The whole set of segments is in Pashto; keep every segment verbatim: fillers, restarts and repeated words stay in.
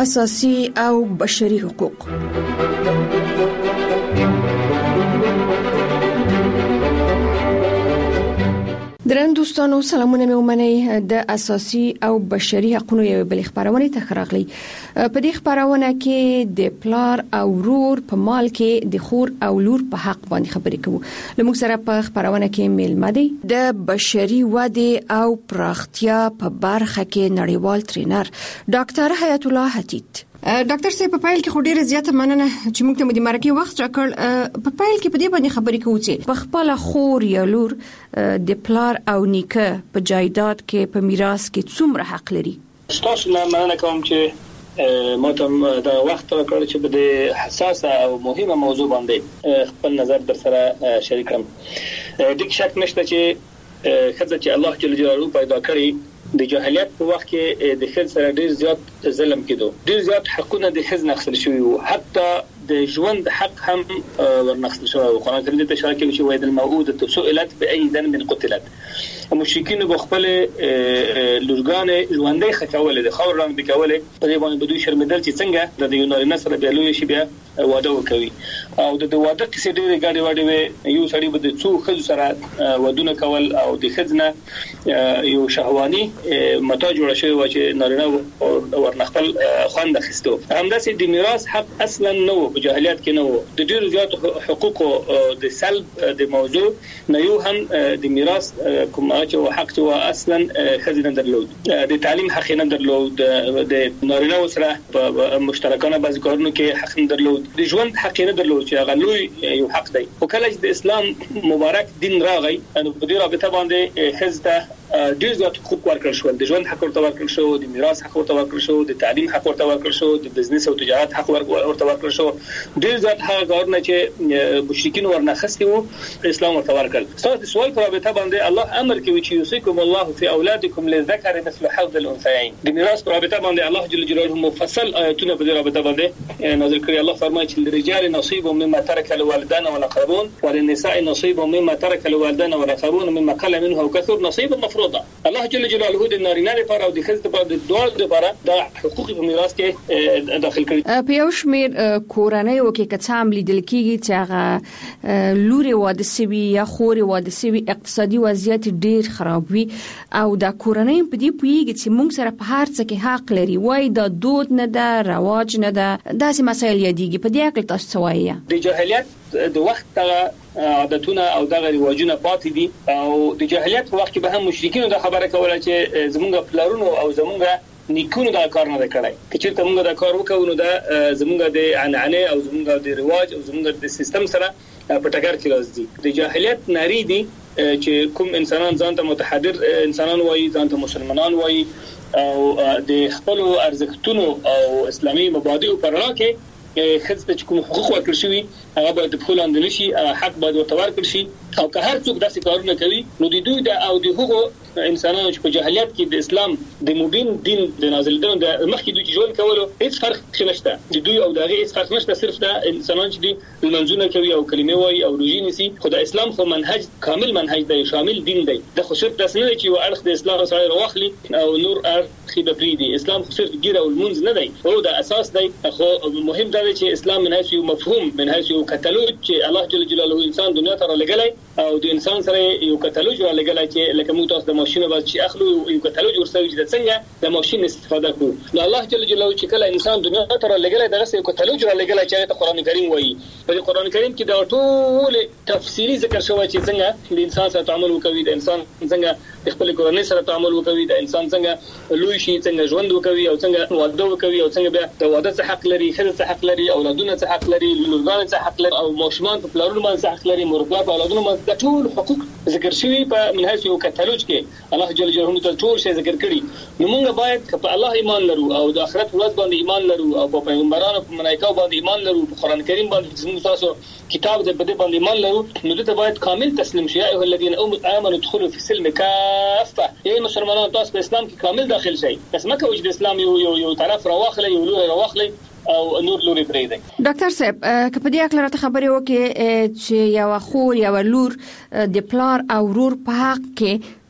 اساسي او بشري حقوق. درن دوستانو سلامونه مې ومنئ. د اساسي او بشري حقوقو یو بل خبرونه ته خراغلی. په دې خبرونه کې د پلار او ورور په مال کې د خور او لور په حق باندې خبرې کوو. لموږ سره په خبرونه کې میلمه دی د بشري ودې او پراختیا په برخه کې نړیوال ټرینر ډاکټر حیات الله حتیت. ډاکټر صاحب په پایل کې خو ډیره زیاته مننه چې موږ ته د مرکه وخت راکړ. په پایل کې په دې باندې خبرې کوو چې په خپل خور یا لور د پلار او نیکه په جایداد کې په میراث کې څومره حق لري. تاسو نه مننه کوم چې ما ته دا وخت راکړ چې په دې حساسه او مهمه موضوع باندې خپل نظر در سره شریکم. د شک نشته چې خدای چې الله جل جلاله پیدا کړی د جاهلیت په وخت کې د خځ سره ډیر زیات ظلم کېدو، ډیر زیات حقونه د خځ نخښل شوی وو، حتی د ژوند حق هم ورنخښل شوی وو. قرآن کریم ته اشاره کوي چې وایي د الموءودة سئلت بأي ذنب قتلت. مشرکین په خپل لورګان ژوندۍ خکولې د خور رنګ بکولې په دې باندې بدوی شرمېدل چې څنګه د یو نارینه سره بیا لوی شي بیا واده وکوي او د واده کیسې ډېرې ګاډې واډې وي. یو سړی به د څو ښځو سره ودونه کول او د ښځې نه یو شهواني متا جوړه شوې وه چې نارینه ورنخپل خوند اخیستو. همداسې د میراث حق اصلا نه و، په جاهلیت کې نه و. د ډېرو زیاتو حقوقو د سلب د موضوع نه یو هم د میراث کوم چې حق چې اصلا ښځې نه درلود، د تعلیم حق نه درلود، د نارینه سره په مشترکانه بعض کارونو کې حق نه درلود، د ژوند حق نه درلود چې هغه لوی یو حق دی. او کله چې د اسلام مبارک دین راغی نو په دې رابطه باندې ښځې ته ډیر زیات حقوق ورکړل شو. د ژوند حق ورته ورکړل شو، د میراث حق ورته ورکړل شو، د تعلیم حق ورته ورکړل شو، د بزنس او تجارت حق ورته ورکړل شو. ډیر زیات هغه کارونه چې مشرکین ورنخستي وو اسلام ورته ورکړل. تاسو د سوال په رابطه باندې الله امر کوي چې یوصيکم الله فی اولادکم للذکر مثل حظ الانثیین. د میراث په رابطه باندې الله جل جلاله مفصل آیاتونه په دې رابطه باندې نازل کړي. الله فرمایي چې للرجال نصیب مما ترك الوالدان والاقربون وللنساء نصیب مما ترك الوالدان والاقربون مما قل منه او كثر نصيبا مفروضا. الله جل جلاله د نارینه لپاره او د ښځې لپاره د دوه لپاره د حقوق په میراث کې داخل کړي. په یو شمېر کورنۍ وکي کڅام لیدل کیږي چې هغه لوري واده سوي یا خوري واده سوي اقتصادي وضعیت ډیر خراب وي او دا کورنۍ په دې پویږي چې موږ سره په هر څه کې حق لري، وای دا دود نه ده، رواج نه ده، داسې مسایل یادېږي. په دې اړه تاسو څه وایي؟ د جاهلیت د وخت ته عادتونه او دغه رواجونه پاتې دي او د جاهلیت په وخت کې به هم مشرکین دا خبره کوله چې زمونږ پلارونو او زمونږ نیکونو دا کار نه کړی. که چېرته موږ دا کار وکړو نو دا زمونږ د عنعنې او زمونږ د رواج او زمونږ د سیستم سره په ټکر کې راځي. د جاهلیت ناری دي چې کوم انسانان ځان ته متحضر انسانان وایي، ځان ته مسلمانان وایي او د خپل ارزښتونو او اسلامي مبادئو پر رڼا کې خځې ته کوم حقوق ورکړل شوي هغه باید په خپل لاندې نشي، حق باید ورته ورکړل شي. او که هر څوک داسې کارونه کوي نو د دوی د او د هغو انسانانو چې په جاهلیت کې د اسلام د مبین دین د نازلېدو د مخکې دوی ژوند کولو هیڅ فرق نشته. د دوی او دغه هیڅ فرق نشته، صرف د انسانان چې دي منځونه کوي او کلمې وایي او روژې نیسي. خو د اسلام خو منهج کامل منهج دی، شامل دین دی. د خو صرف داسې نه دی چې یو اړخ د اسلام سره راواخلي او نور اړخ یې به پرېږدي. اسلام خو صرف ګیره او لمونځ نه دی، هو د اساس دی. خو مهم دا دی چې اسلام من حیث یو مفهوم، من حیث یو کتالوج چې الله جل جلاله انسان دنیا ته رالېږلی او د انسان سره یو کتالوج رالېږلی چې لکه موږ تاسو د ماشین باندې چې اخلو یو کتالوج ورسوي چې څنګه د ماشین استفاده کوو. نو الله جل جلاله چې کله انسان دنیا ته رالېږلی دغه یو کتالوج رالېږلی چې ته قرآن کریم وایي. په قرآن کریم کې دا ټول تفصیلی ذکر شوی چې څنګه د انسان سره تعامل وکوي، د انسان څنګه د خپل کورنۍ سره تعامل وکوي، د انسان څنګه لوی شي، څنګه ژوند وکوي او څنګه واده وکوي او څنګه بیا د واده څخه حق لري، ښځه څخه حق لري، اولادونه څخه حق لري، لورګان څخه حق لري او ماشومان په پلارونو باندې حق لري، مورګان په اولادونو باندې. دا ټول حقوق ذکر شوي په منهج یو کتالوج کې الله جل جلاله ته ټول شی ذکر کړي. نو موږ باید په الله ایمان لرو او د آخرت ورځ باندې ایمان لرو او په پیغمبرانو په ملائکه باندې ایمان لرو، په قرآن کریم باندې چې تاسو کتاب دې په دې باندې ایمان لرو. نو دته باید کامل تسلیم شي. ایه الذین آمنوا ادخلوا فی السلم کافه. ای مسلمانانو تاسو په اسلام کې کامل داخل شئ. بس مکه وجد اسلام یو یو یو طرف راواخلې، یو لور راواخلې او نور لوري پرې دی. ډاکټر صاحب که په دې اړه راته خبرې وکړي چې یو خور یو لور د پلار او ورور په حق کې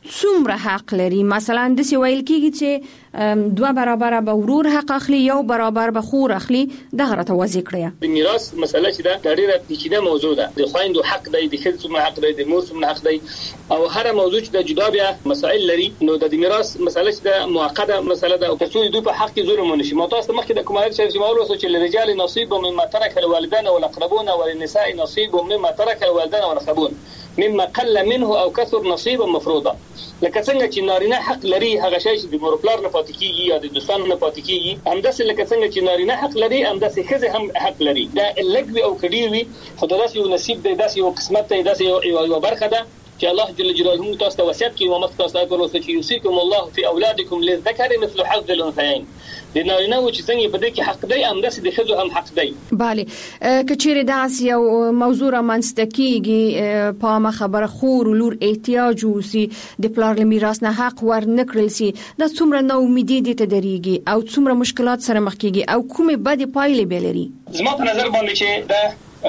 څومره حق لري؟ مثلا د سی ویل کېږي چې دوه برابر به ورور حق اخلي، یو برابر به خور اخلي. دغه راته واضح کړئ. د میراث مسله چې دا ډېره پیچیده موضوع ده. د خويندو حق دی، د ښځو څومره حق دی، د مور څومره حق دی، او هر موضوع چې د جدا بیا مسائل لري. نو د میراث مسله چې د معقده مسله ده او تاسو دوی په حق کې ظلم ونشي. مو تاسو مخکې د کومه چې مولوی سوچ لرجال نصيب مما ترك الوالدان والاقربون وللنساء نصيب مما ترك الوالدان والاقربون مما قل منه او كثر نصيبا مفروضا. لکه څنګه چې نارینه حق لري هغه شی چې د مور پلار نه پاتې کیږي یا د دوستانو نه پاتې کیږي، همداسې لکه څنګه چې نارینه حق لري همداسې ښځه هم حق لري. دا لګوي او کډیر وي، خو داسې یو نصیب دی، داسې یو قسمت دی، داسې یو برخه ده چې الله جل جلاله تاسو ته وصیت کوي. ومخ تاسو ته ورته چې یوصيکم الله فی اولادکم للذکر مثل حظ الانثیین. د نارینه و چې څنګه په دې کې حق دی همداسې د ښځو هم حق دی. bale کچېره داس یو موضوع را منستکیږي په ما خبره خور لور احتیاج وسی د پلار میراث نه حق ور نکړل سي، دا څومره نو امیدي دي ته دريږي او څومره مشکلات سره مخ کیږي او کومه بد پایلې بلري. زما په نظر باندې چې دا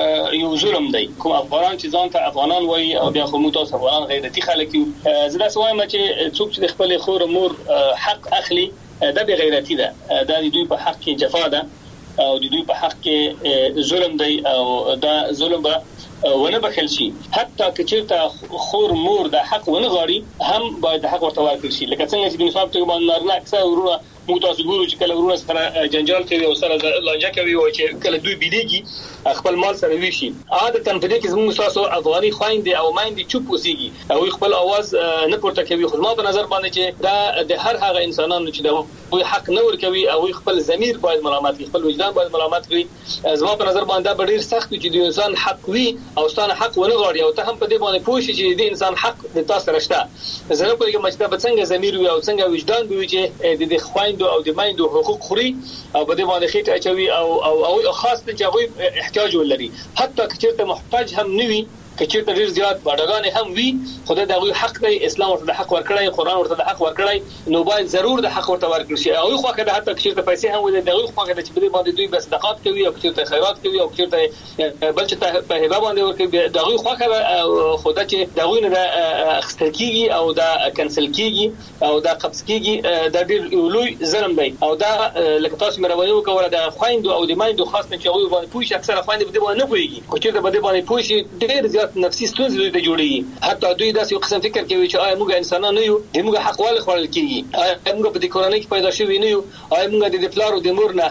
یو ظلم دی. کوم افغانان چې ځان ته افغانان وایي او بیا خو موږ تاسو افغانان غیرتي خلک یو، زه دا وایم چې څوک چې خپل خور مور حق اخلي دا به غیرتی ده، دا د دوی په حق کې جفا ده او د دوی په حق کې ظلم دی او دا ظلم به ونه بخل شي. حتی که چېرته خور مور د حق ونه غواړي هم باید د حق ورته ورکړل شي. لکه څنګه چې د مثال په توګه نارینه اکثر ورونه موږ تاسو ګورو چې کله ورونه سره جنجال کوي او سره لانجه کوي او چې کله دوی بلیږي خپل مال سره ویشي. عادتاً په دې کې زموږ تاسو افغاني خويندې او مایندې چوپ اوسېږي او خپل आवाज نه پورته کوي. خو ما په نظر باندې چې دا د هر هغه انسانانو چې د حق نه ور کوي او خپل ضمیر باید ملامت کړي، خپل وجدان باید ملامت کړي. زما په نظر باندې دا ډېر سخت چې د انسان حق وي او ستانه حق ونه غواړي او ته هم په دې باندې پوه شې چې د انسان حق د تاسو سره شته. زه نه کوم چې دا به څنګه ضمیر وي او څنګه وجدان وي چې د خويندو او د مایندو حقوق خوري او په دې باندې خېټه اچوي او او او خاص چې هغه احتیاج ولري. حتی که چېرته محتاج هم نه وي، که چېرته ډېر زیات باډګان هم وي، خدای دغه حق دی، اسلام ورته د حق ورکړی، قرآن ورته د حق ورکړی، نو باید ضرور د حق ورته ورکړي شي. او خو کله حتی که چېرته پیسې هم ولري دغه خو کله چې په دې باندې دوی بس صدقات کوي او چېرته خیرات کوي او چېرته بل چې په هبه باندې ورکوي دغه خو کله خدای چې دغه نه اخستل کیږي او دا کنسل کیږي او دا قبض کیږي، دا ډېر لوی ظلم دی. او دا لکه تاسو مې راوړی وکړه د خويندو او د مایندو خاص نه چې هغه باندې پوښ اکثره خويندې په دې باندې نه پوهیږي، خو چې په دې باندې پوښ ډېر زیات نفسي ستونزې دوی ته جوړیږي. حتی دوی داسې یو قسم فکر کوي چې آیا موږ انسانان نه یو، د موږ حق ولې خوړل کیږي، آیا موږ په دې کورنۍ کې پیدا شوي نه یو، آیا موږ د پلار او د مور نه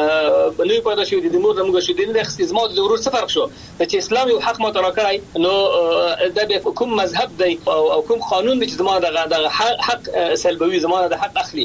نه پیدا شوي، د مور نه موږ شو د نه استثمار د ورور څه فرق شو چې اسلام یو حق ماته راکړی. نو دا به کوم مذهب دی او کوم قانون دی چې زموږ دغه حق سلبوي، زموږ د حق اخلي.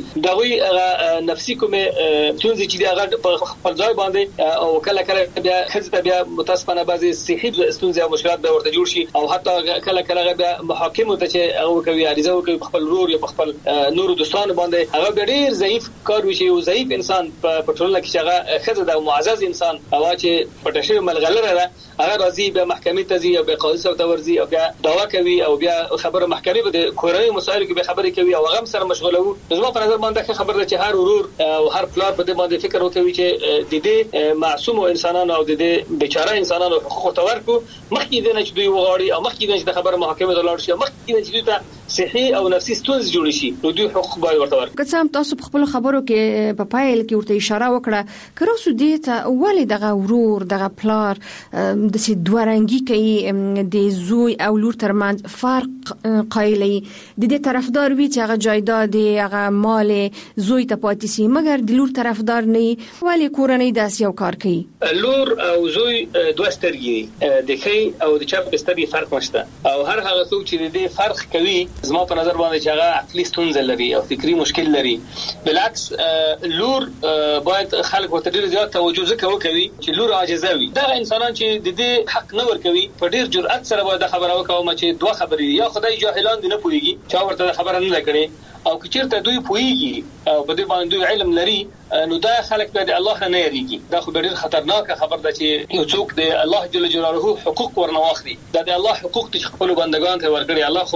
دغه نفسي کوم ستونزې چې هغه په خپل ځای باندې او کله کله بیا خځه بیا متاسفانه بعضي صحي ستونزې او مشکلات به ورته جوړ شي او حتی کله کله بیا محاکم ته چې هغه کوي عریضه کوي خپل ورور یا خپل نور دوستانو باندې، هغه ډېر ضعیف کار وشي او ضعیف انسان په ټولنه کې چې هغه خځه د معزز انسان او چې پټشه ملغلره ده هغه راځي به محکمې ته ځي او به قاضي سره ورځي او بیا دعوا کوي او بیا خبره محکمې به کورنۍ مسایلو کې به خبرې کوي او هغه سره مشغوله وو. زما په نظر باندې خبره ده چې هر ورور او هر پلار په دې باندې فکر وکوي چې د دې معصوم انسانانو او د دې بیچاره انسانانو حقوق تورکو مخکې د نه چې دوی وغواړي او مخکې د چې خبره محکمې ته لاړ شي، مخکې د چې دوی ته صحي او نفسي ستونزې جوړ شي، نو دوی حقوق باید ورته ورکړي. که څه هم تاسو په خپل خبرو کې په پایل کې ورته اشاره وکړه که راسو دې ته ولې دغه ورور دغه پلار د سي دوه رنګي کوي د زوی او لور ترمنځ فرق قایلي، د دې طرفدار وي چې هغه جایداد هغه مال زوی ته پاتې سي مګر د لور طرفدار نه، ولې کورنۍ داس یو کار کوي؟ لور او زوی دوه سترګې د ښي او د چپ سترګې فرق نشته او هر هغه څوک چې د دې فرق کوي زما په نظر باندې چې هغه عقلي ستونزه لري او فکری مشکل لري. بالعکس لور باید خلک ورته ډیر زیات توجه وکوي چې لور عاجزه وي. دا انسانان چې د دې حق نه ورکوي په ډیر جرأت سره باید خبره وکوي چې دوه خبرې یا خدای جاهلان دي نه پوهیږي چا ورته خبره نه لګړي او که چیرته دوی پوهیږي او په دې باندې دوی علم لري نو دا خلک به الله نه یریږي. دا خو ډیر خطرناکه خبر ده چې یو څوک د الله جل جلاله حقوق ورنواخلي. دا د الله حقوق چې خپل بندگان ته ورګړي. الله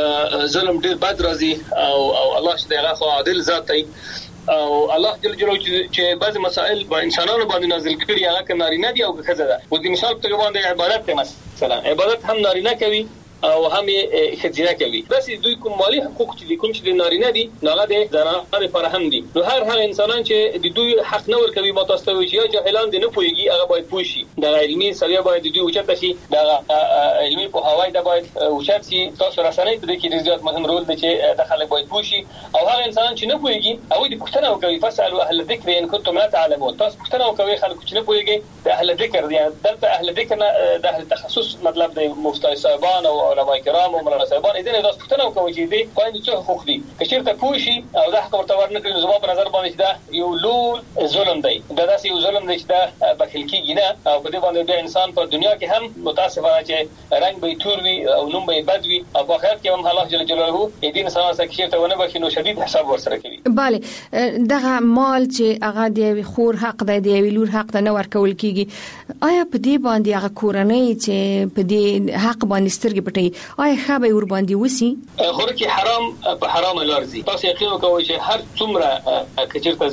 خو ظلم ډیر بد راځي او او الله چې دغه خو عادل ذات دی او الله جل جلاله چې بعض مسائل په انسانانو باندې نازل کړي هغه نارینه دي او ښځه ده. و دې مثال په باندې عبادت ته مثلا عبادت هم نارینه کوي او هم خزینه کوي. بس دوی کوم مالی حقوق چې کوم چې نارینه دي هغه د زنانه لپاره هم دي. نو هر هغه انسانان چې د دوی حق نه ورکوي متاسفه وي چې جاهلان دي نه پويږي هغه باید پوه شي. د علمي سویه باید دوی اوچت شي. د علمي په هوای د باید اوچت شي. تاسو رسنۍ په دې کې ډېر مهم رول دی چې د خلک باید پوه شي او هغه انسانان چې نه پويږي او د پښتنه وکوي فسالو اهل الذکر ان کنتم لا تعلمون. تاسو پښتنه وکوي خلک چې نه پويږي د اهل ذکر دي. دلته اهل ذکر نه د اهل تخصص مطلب د مفتي صاحبان او علماء کرام او مولانا صاحبان دې نه تاسو پښتنه وکوي چې دې باندې څه حقوق دي. کچیر ته پوه شي او د حق ورته ورنکړي زما په نظر باندې دا یو لوی ظلم دی. دا داسې یو ظلم دی چې دا بخیل کېږي نه او په دې باندې د انسان په دنیا کې هم متاسفانه چې رنگ به تور وي او نوم به بد وي او په آخرت کې هم الله جل جلاله دې انسان سره کښې ته ونه بخي نو شدید حساب ورسره کوي. bale دغه مال چې هغه د خور حق دی د لور حق ته نه ورکول کیږي آیا په دې باندې هغه کورنۍ چې په دې حق باندې سترګې پټي آیا خبر ور باندې وسی خور کې حرام په حرام لارځي. تاسو یقین وکوئ چې هر څومره کچرته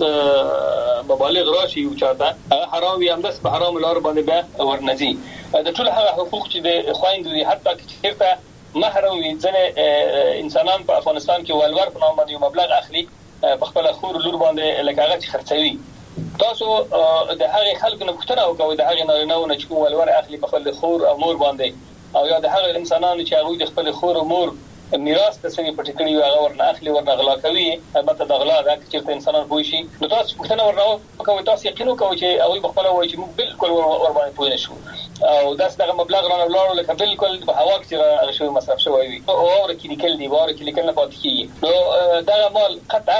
زیات مبالغ راشي او چاته هغه حرام وي هم داس په حرام لار باندې به ورنځي. د ټول هغه حقوق چې د خويندو دي حتی کچرته محرم وي ځنه انسانان په افغانستان کې ولور په نوم باندې مبلغ اخلي په خپل خور لور باندې لکه هغه چې خرڅوي. تاسو د هغه خلکو نه پوښتنه وکوئ د هغه نارینه‌و نه چې ولور اخلي په خپل خور او مور باندې او یا د هغه انسانانو چې هغه د خپل خور او مور میراث ته سوي پټ کړی هغه ورنه اخلي ورنه غلا کوي. البته د غلا دا چې انسانان پوه شي نو تاسو پوښتنه ورنه وکوئ. تاسو یقین وکوئ چې هغه بخپله وایي چې موږ بالکل ور باندې پوه نشو او داس دغه مبلغ رانه ولاړو لکه بالکل په هوا کې هغه شی مصرف شوی وي او ورکې لیکل دی ورکې لیکل نه پاتې کیږي. نو دغه مال قطعا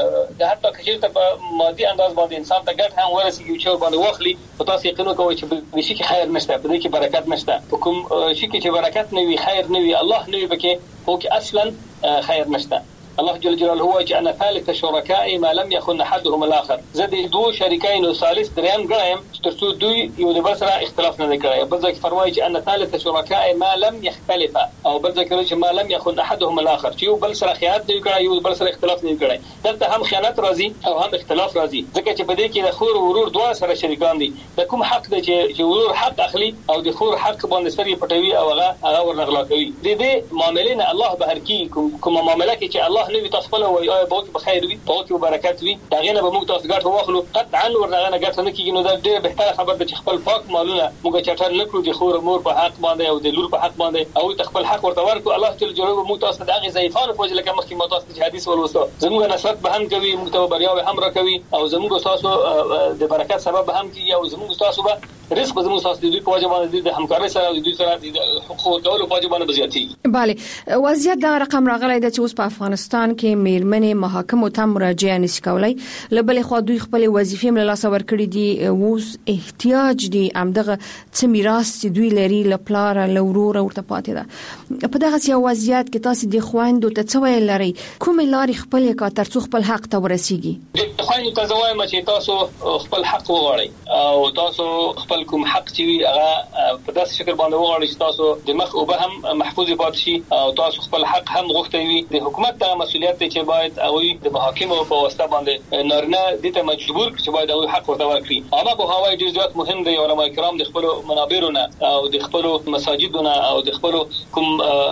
د حتی کچېرته په مادي انداز باندې انسان ته ګټ هم ورسیږي چې باندې واخلي او تاسو یقین وکوئ چې په شي کې خیر نشته په دې کې برکت نشته. په کوم شي کې چې برکت نه وي خیر نه وي الله نه وي بکې هو کې اصلا خیر نشته. الله جل جلاله هو چې انا ثالث شركاء ما لم يكن احدهم الاخر. زه د دوه شریکانو ثالث دریم ګڼم ترڅو دوی یو د بل سره اختلاف نه کوي. بل ځکه فرمایي چې انا ثالث شركاء ما لم يختلف او بل ځکه چې ما لم يكن احدهم الاخر چې یو بل سره خیانت نه کوي یو بل سره اختلاف نه کوي. دلته هم خیانت راځي او هم اختلاف راځي ځکه چې په دې کې د خور او ورور دوه سره شریکان دي. د کوم حق دی چې ورور حق اخلي او د خور حق باندې سری پټوي او هغه هغه ورنغلا کوي. د دې معاملې نه الله بهر کی کوم معاملې کې چې الله نه وي تاسو خپل وایي او به کې بخیر وي به کې برکت وي دا غنه به موږ تاسو ګټ واخلو قطعا ورغه نه ګټ نه کیږي. نو دا ډېر بهتره خبر ده چې خپل پاک مالونه موږ چټر نه کړو د خور مور په حق باندې او د لور په حق باندې او خپل حق ورته ورکو. الله جل جلاله موږ تاسو د هغه ضعیفانو په وجه لکه مخکې ما تاسو ته حدیث ولوستو زموږ نصرت به هم کوي موږ ته بریا به هم راکوي او زموږ تاسو د برکت سبب هم کیږي او زموږ تاسو به رزق به زموږ تاسو د دوی په وجه باندې د همکارۍ سره او د دوی سره د حقوق ورکولو په وجه باندې زیاتېږي. bale وضعیت دا رقم راغلی د چې اوس په افغانستان کې میرمنې محاکمو ته مراجعه نشي کولای. لبل خو دوی خپل وظیفې مل لاس ور کړی دي اوس احتیاج دي امدغه څه میراث چې دوی لري لپلار لورور ورته پاتې ده. په دغه سیاسي وضعیت کې تاسو د خويندو ته څه ویل لري کوم لاري خپل کا ترڅو خپل حق ته ورسیږي؟ د خويندو ته زوایم چې تاسو خپل حق وغواړئ او تاسو خپل کوم حق چې وي هغه په داسې شکل باندې وغواړئ چې تاسو د مخ او به هم محفوظ پاتې شي او تاسو خپل حق هم غوښتئ وي. د حکومت ته مسؤلیت دی چې باید هغه د محاکمو په واسطه باندې نارینه د ته مجبور کړي چې باید هغه حق ورته ورکړي. اما په هوای ډیر زیات مهم دی علماء کرام د خپل منابرونه او د خپل مساجدونه او د خپل کوم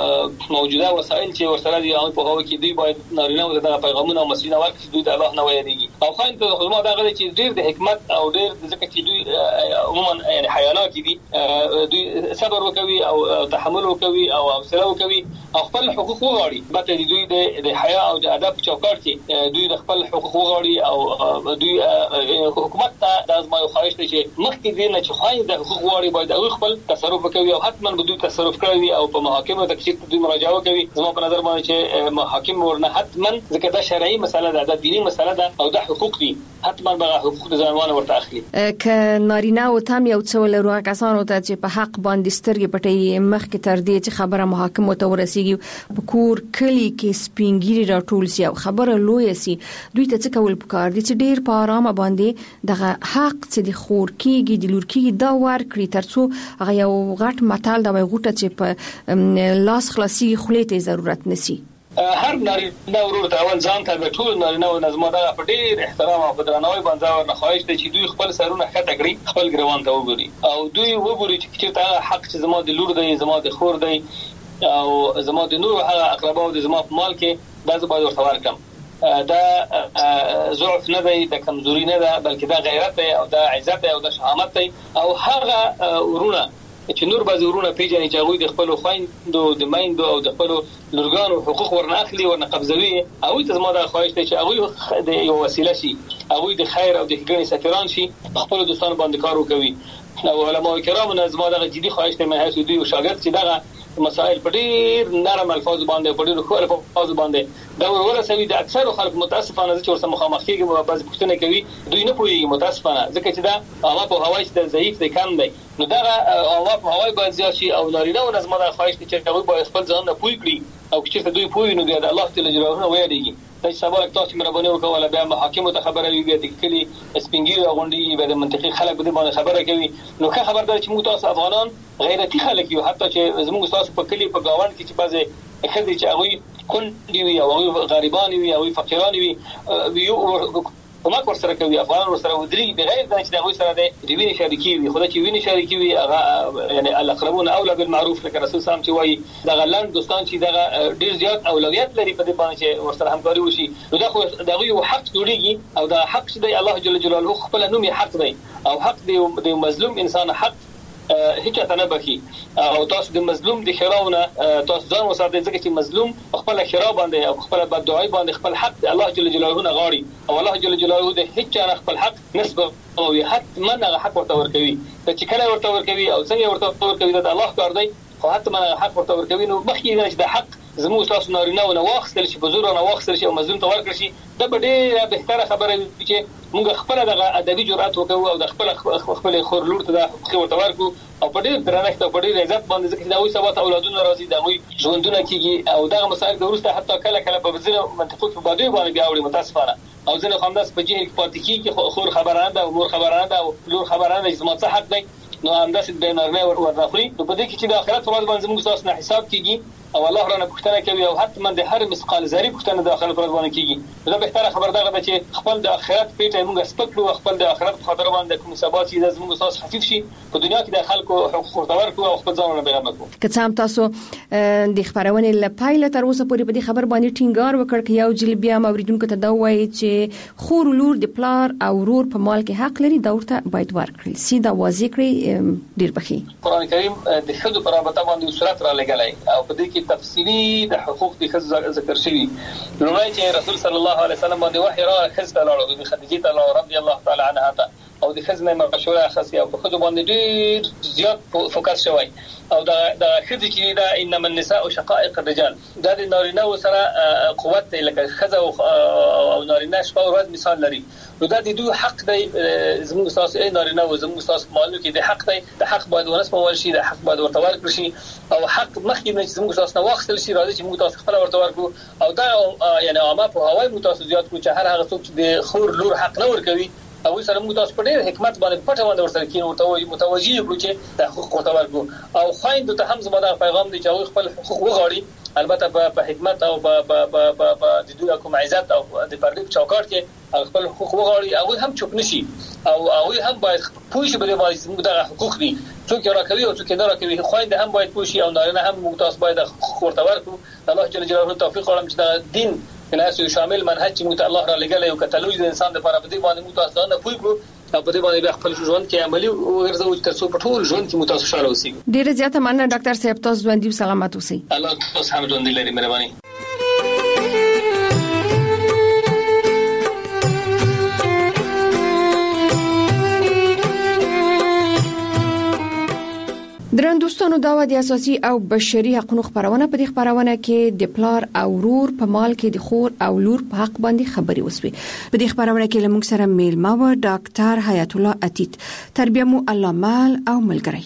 موجوده وسایل چې ورسره دي هغه په هوا کې دی باید نارینه د پیغامونه او مسلمانانو ورکړي دوی د الله نه ویریږي او خاين ته خدمت هغه چې ډیر د حکمت او ډیر ځکه چې دوی عموما یعنی حیانات دي دوی صبر وکوي او تحمل وکوي او حوصله وکوي او خپل حقوق وغواړي. بته دوی د حیا او د ادب چوکاټ کې دوی د خپل حقوق وغواړي او دوی حکومت ته د ازمایو خواهش دي چې مخکې دې نه چې خاين د حقوق وغواړي باید هغه خپل تصرف وکوي او حتما به دوی تصرف کوي او په محاکمه ته چې دوی مراجعه وکوي. زما په نظر باندې چې محاکم ورنه حتما ځکه دا شرعي مسله ده د دینی مسله ده او د حقوق دي حتما به حقوق د ځوانانو ورته اخلي. ک نارینه او تام یو څو لرو کسانو ته چې په حق باندې سترګې پټي مخکې تر دې چې خبره محاکمه ته ورسیږي په کور کلی کې سپینګيري راټول سي او خبره لوی سي دوی ته څه کول پکار دي چې ډیر په آرام باندې دغه حق چې د خور کېږي د لور کېږي دا ور کړی ترڅو هغه یو غټ متال دا غوټه چې په لاس خلاصي خلیته ضرورت نسی. هر نارینه ورور ته اول ځان ته ټول نارینه او نظم دا په ډیر احترام او درناوي باندې ورنه خواهش دي چې دوی خپل سرونه خټه کړی خپل ګروان ته وګوري او دوی وګوري چې تا حق چې زما د لور دی زما د خور دی او زما د نور هغه اقربا او د زما په مال کې دا باید ورته ورکم. دا ضعف نه دی، د کمزوري نه ده، بلکې دا غیرت دی او دا عزت دی او دا شهامت دی. او هغه ورونه چې نور بعض ورونه پیژني چې هغه د خپل خويندو د مایندو او د خپل لورګانو حقوق ورنه اخلي ورنه قبضوي، او ته زما د خواهش دی چې هغه د یو وسیله شي، هغه د خیر او د ښېګڼې سفیران شي، خپل دوستانو باندې کار وکوي. او علماء کرام نه زما د جدي خواهش دی مې هڅه دوی او شاګرد چې دغه مسائل په ډېر نرم الفاظ باندې په ډېر ښه الفاظ باندې دا ورسوي. د اکثر خلک متاسفانه چې ورسره مخامخ کېږي او بعض پوښتنه کوي دوی نه پوهیږي متاسفانه، ځکه چې دا هغه په هوای چې ضعیف دی، کم دی. نو دا هغه په هوای باندې زیات شي او نارینه او نظم د خواهش چې هغه باید خپل ځان نه پوي کړي او چې دوی پوي نو د الله تعالی جلاله ویریږي. دا سبا تاسو مهرباني وکړه بیا محاکم ته خبره وي، بیا د کلی سپینګیر غونډي به د منطقي خلک به باندې خبره کوي. نو که خبردار چې موږ تاسو افغانان غیرتی خلک یو، حتی چې زموږ تاسو په کلی په گاوند کې چې بعضه خدي چې هغه کندي وي او هغه غریبان وي او فقیران وي یو کومک ورسره کوي، افغان ورسره ودري بغیر د چې دغه سره د ریوی شریکی وي. خدای چې ویني شریکی وي هغه یعنی الاقربون اولى بالمعروف، لکه رسول صلی الله علیه وسلم چې وایي دغه لاند دوستان چې دغه ډیر زیات اولویت لري په دې باندې چې ورسره همکاري وشي. نو دا خو دغه یو حق جوړیږي او دا حق چې دی الله جل جلاله خپل نوم یې حق دی او حق دی د مظلوم انسان حق هیڅ ته نه بخي. او تاسو د مظلوم د خیراونه تاسو ځان وساتئ، ځکه چې مظلوم خپل خیرا باندې او خپل بددعای باندې خپل حق الله جل جلاله نه غاړي او الله جل جلاله د هیڅ نه خپل حق نسبت او حتما هغه حق ورته ورکوي. چې کله ورته ورکوي او څنګه ورته ورکوي دا الله کار دی، خو حتما هغه حق ورته ورکوي. نو مخکې نه چې د حق زموږ تاسو نارینه او نواخستل شي په زور او نواخستل شي او مظلوم ته ورکړي شي، دا به ډېره بهتره خبره وي چې موږ خپل دغه ادبي جرأت وکړو او د خپل خپل خور لور ته د حقوق ورته ورکړو او په ډېر درنښت او په ډېر عزت باندې، ځکه چې دا وایي سبا ته اولادونه راځي، دا وایي ژوندونه کیږي او دغه مسائل د وروسته حتی کله کله په ځینو منطقو په بادوي باندې بیا وړي متاسفانه او ځینې خامداس په جهل کې پاتې کیږي، خور خبره نه ده او مور خبره نه ده او لور خبره نه ده چې زما څه حق دی. نو همداسې د نارینه ورنخلي. نو په دې کې چې د آخرت ورځ باندې زموږ تاسو نه حساب کیږي او الله رانه پوښتنه کوي او حتما د هر مثقال ذره پوښتنه د آخرت ورځ باندې کیږي. دا به تر خبر ده چې خپل د آخرت پیټه موږ سپکلو، خپل د آخرت په خاطر باندې کوم سبا چې د زموږ تاسو خفيف شي په دنیا کې د خلکو حقوق ورته ورکړو او خپل ځان نه بیان کړو. که څه هم تاسو د خبرونه لپاره تر اوسه پورې په دې خبر باندې ټینګار وکړ چې یو جل بیا موریدونکو ته دا وایي چې خور لور د پلار او ورور په مال کې حق لري، دا ورته باید ورکړي. سیده واضح کړی ډیر بخي. قران کریم د خدو پر رابطه باندې صورت را لګلای او په دې کې تفصیلی د حقوق د خزر ذکر شوی. نو چې رسول صلی الله علیه وسلم باندې وحی را خزته لاړو د خدیجه تعالی رضی الله تعالی عنها ته او د خزنه مشوره خاصه او په خدو باندې ډیر زیات فوکس شوی او دا د خدي چې دا انما النساء شقائق الرجال، دا د نارینه سره قوت لکه خزه او نارینه شپه او ورځ مثال لري. نو دا د دوی حق دی، زموږ اساس ای نارینه او زموږ اساس مالو کې د حق دی، د حق باید ونس په ورشي، د حق باید ورته ورکړي شي او حق مخکې نه چې زموږ اساس نه واخستل شي راځي چې موږ تاسو خپل ورته ورکړو او دا یعنی عامه په هوای موږ تاسو زیات کو چې هر هغه څوک چې د خور لور حق نه ورکوي او سره موږ تاسو په ډېر حکمت باندې پټه باندې ورسره کین ورته وایي متوجي کړو چې د حقوق ورته ورکړو او خايند ته هم زموږ پیغام دی چې خپل حقوق وغواړي، البته په حکمت او په په په د دوی کوم عزت او د پردې چوکاټ کې خپل حقوق وغواړي او هم چوپ نشي او او هم باید پوښي بده باید موږ د حقوق دي څوک راکوي او څوک نه راکوي، خايند هم باید پوښي او نارینه هم موږ تاسو باید حقوق ورته ورکړو. الله جل جلاله توفیق ورکړي چې دا دین کله شامل منهج چې موږ الله را لګلې او کتلوي د انسان لپاره په دې باندې موږ تاسو نه پوي کړو او په دې باندې خپل ژوند کې عملی ورزو چې تاسو په ټول ژوند کې موږ تاسو خوشاله اوسئ. ډیره زیاته مننه ډاکټر صاحب، تاسو ژوند دي سلامت اوسئ. الله تاسو هم ژوند لري، مهرباني. درن دوستانو دا و د اساسي او بشري حقوقو خبرونه په دې خبرونه کې د پلار او ورور په مال کې د خور او لور په حق باندې خبري وسوي. په دې خبرونه کې لمونږ سره میلمه و ډاکټر حیات الله عتیق، تربیه مو الله مال او ملګری.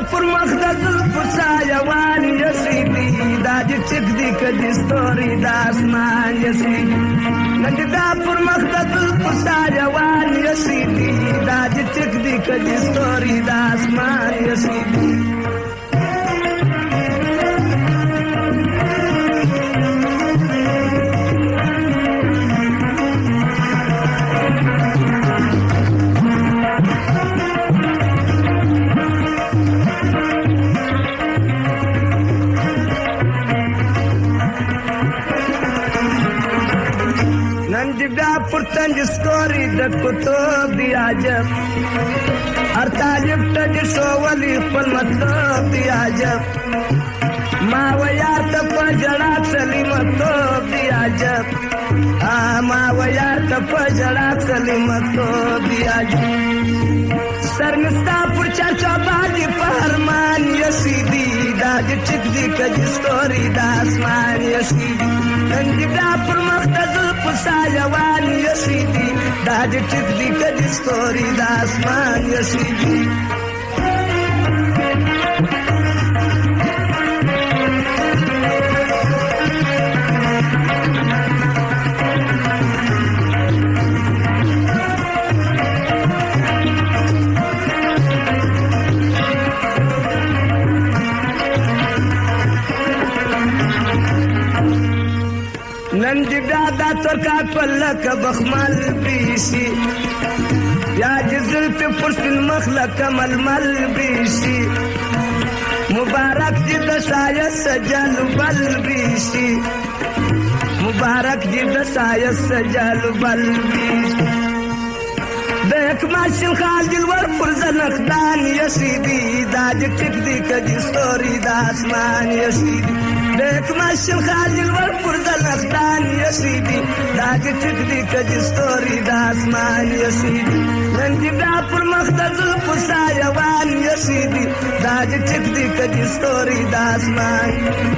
پر مخ د زلفو سایوان یسیدي دا دې ټیک دی که دې ستوري د اسمان یسیدي نن دې دا پر مخ د زلفو سایوان یسیدي دا دې ټیک دی که دې ستوري د اسمان یسیدي پرتنج ستوري د کتب دی عجب هر طالب ته دې ښوولي خپل مطلب دی عجب ما ویار ته په ژړا سلیمتوب دی عجب ما ویار ته په ژړا سلیمتوب دی عجب سر مې ستا پر چرچا باندې په ارمان یسیدي دا دې ټیک دی که دې ستوري د اسمان یسیدي نن دې بیا پر مخ د زلفو سایوان یسیدي دا دې ټیک دی که دې ستوري د اسمان یسیدي نن دې بیا دا ترکا پلک بخمل بیشي یا دې زلفې پر سپین مخ لکه ململ بیشي مبارک دې د ښایست جلبل بیشي مبارک دې د ښایست جلبل بیشي د حکماشین خال دلور پر زنخدان یسیدي دا دې ټیک دی که دې ستوري د اسمان یسیدي د حکماشین خال دلور پر زنخدان یسیدي دا دې ټیک دی که دې ستوري د اسمان یسیدي نن دې بیا پر مخ د زلفو سایوان یسیدي دا دې ټیک دی که دې ستوري د اسمان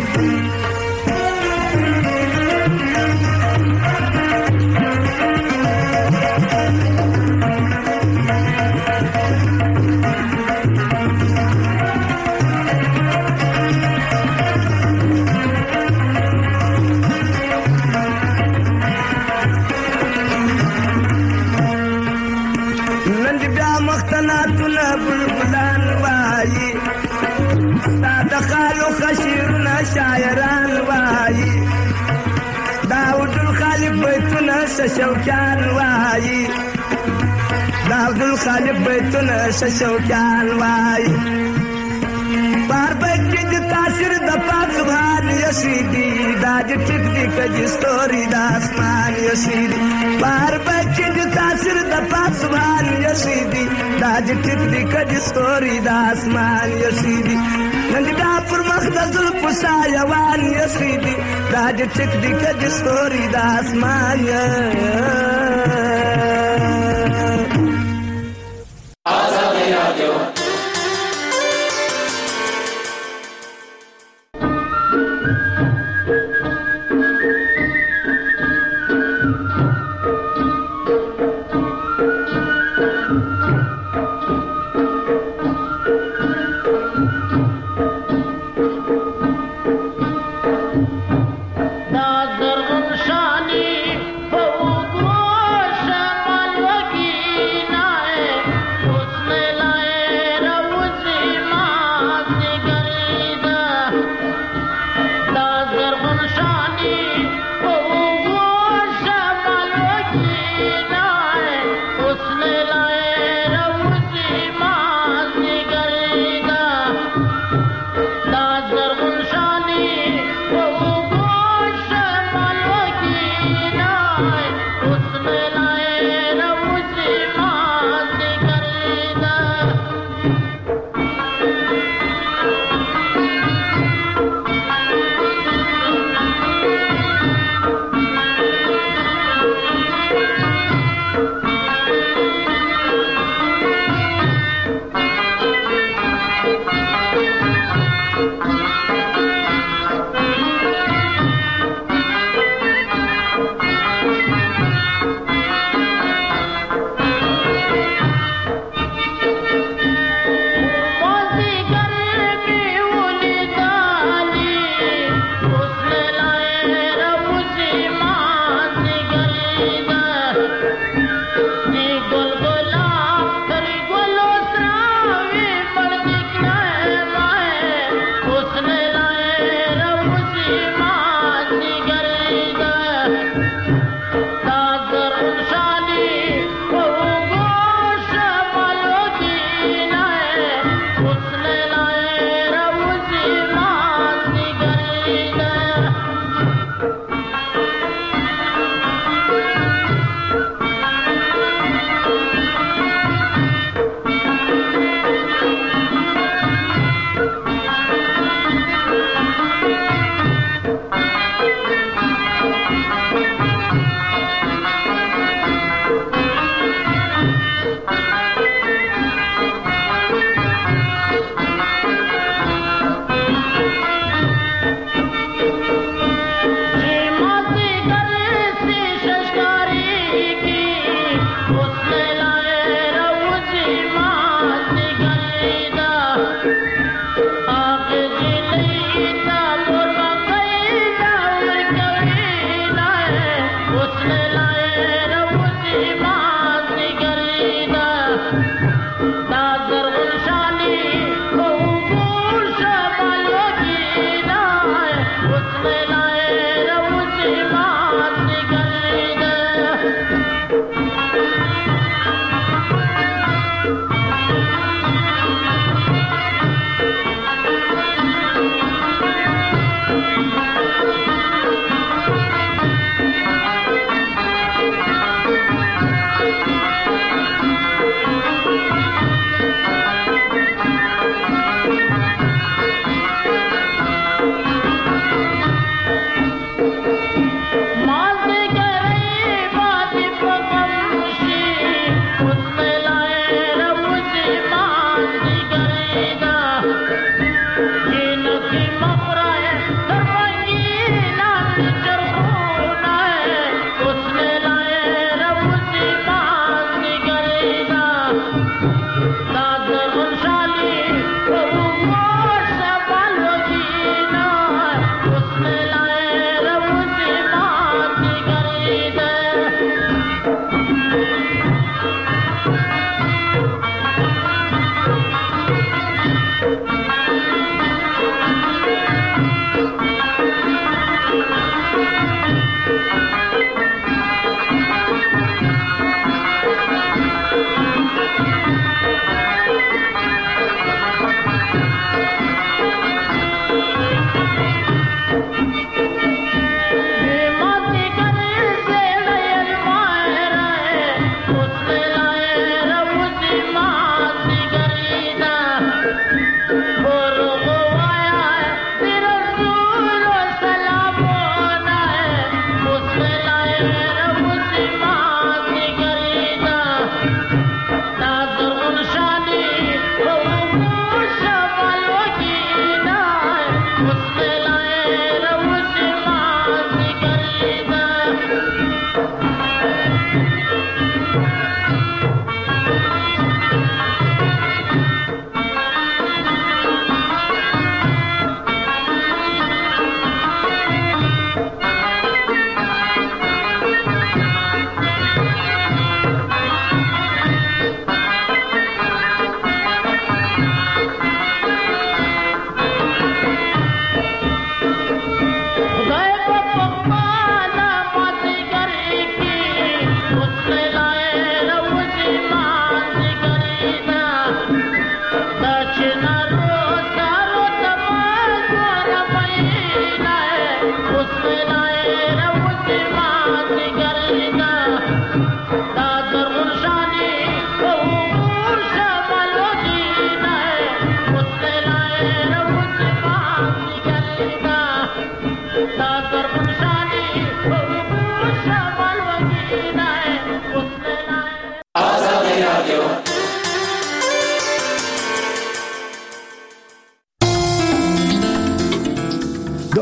بلبلان وایي ستا د خالو خشیرونه شاعران وایي داود الخالق بیتونه شوقیان وایي داود الخالق بیتونه شوقیان وایي بار بیت کې د تاثیر د پاک سبحان یسیدي دا دې ټیک دی که دې ستوري د اسمان یسیدي بار بیت کې د تاثیر د پاک سبحان یسیدي دا دې ټیک دی که دې ستوري د اسمان یسیدي نن دې بیا پر مخ د زلفو سایوان یسیدي دا دې ټیک دی که دې ستوري د اسمان آزادی رادیو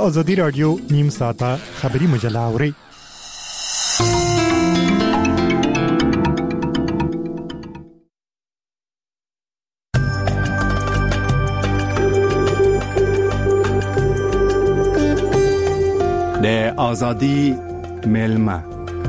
ازادي رادیو نیم ساعته خبری مجله اوري. د ازادي ملما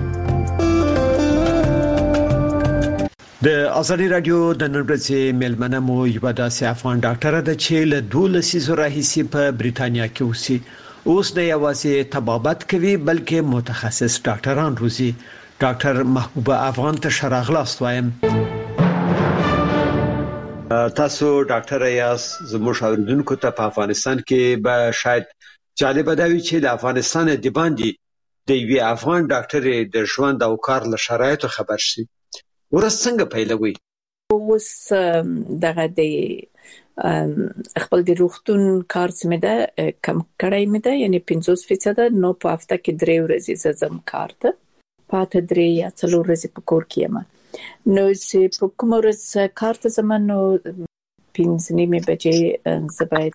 د ازادي رادیو د نن ورځې ملمنه مو یو داسې افغان ډاکټر ده چې له دولسي زره هیڅ په بریټانیا کې اوسي. اوس نه یوازې طبابت کوي بلکې متخصص ډاکټران روزي. ډاکټر محبوبه افغان ته شراغلاست وایم. تاسو ډاکټر یاس زموږ اوریدونکو ته په افغانستان کې به شاید جالب دا وي چې د افغانستان د باندې د یوې افغان ډاکټر د ژوند او کار له شرایطو خبر شي. ورځ څنګه پیلوي؟ اوس دغه د خپل د روغتون کار سمه ده کم کړای مې ده، یعنی پنځوس فیصد نو په هفته کې درې ورځې زم کار ته پاتې درې یا څلور ورځې په کور کې یم. نو چې په کوم ورځ کار ته زمونږ پنځه نیمه بجې زباید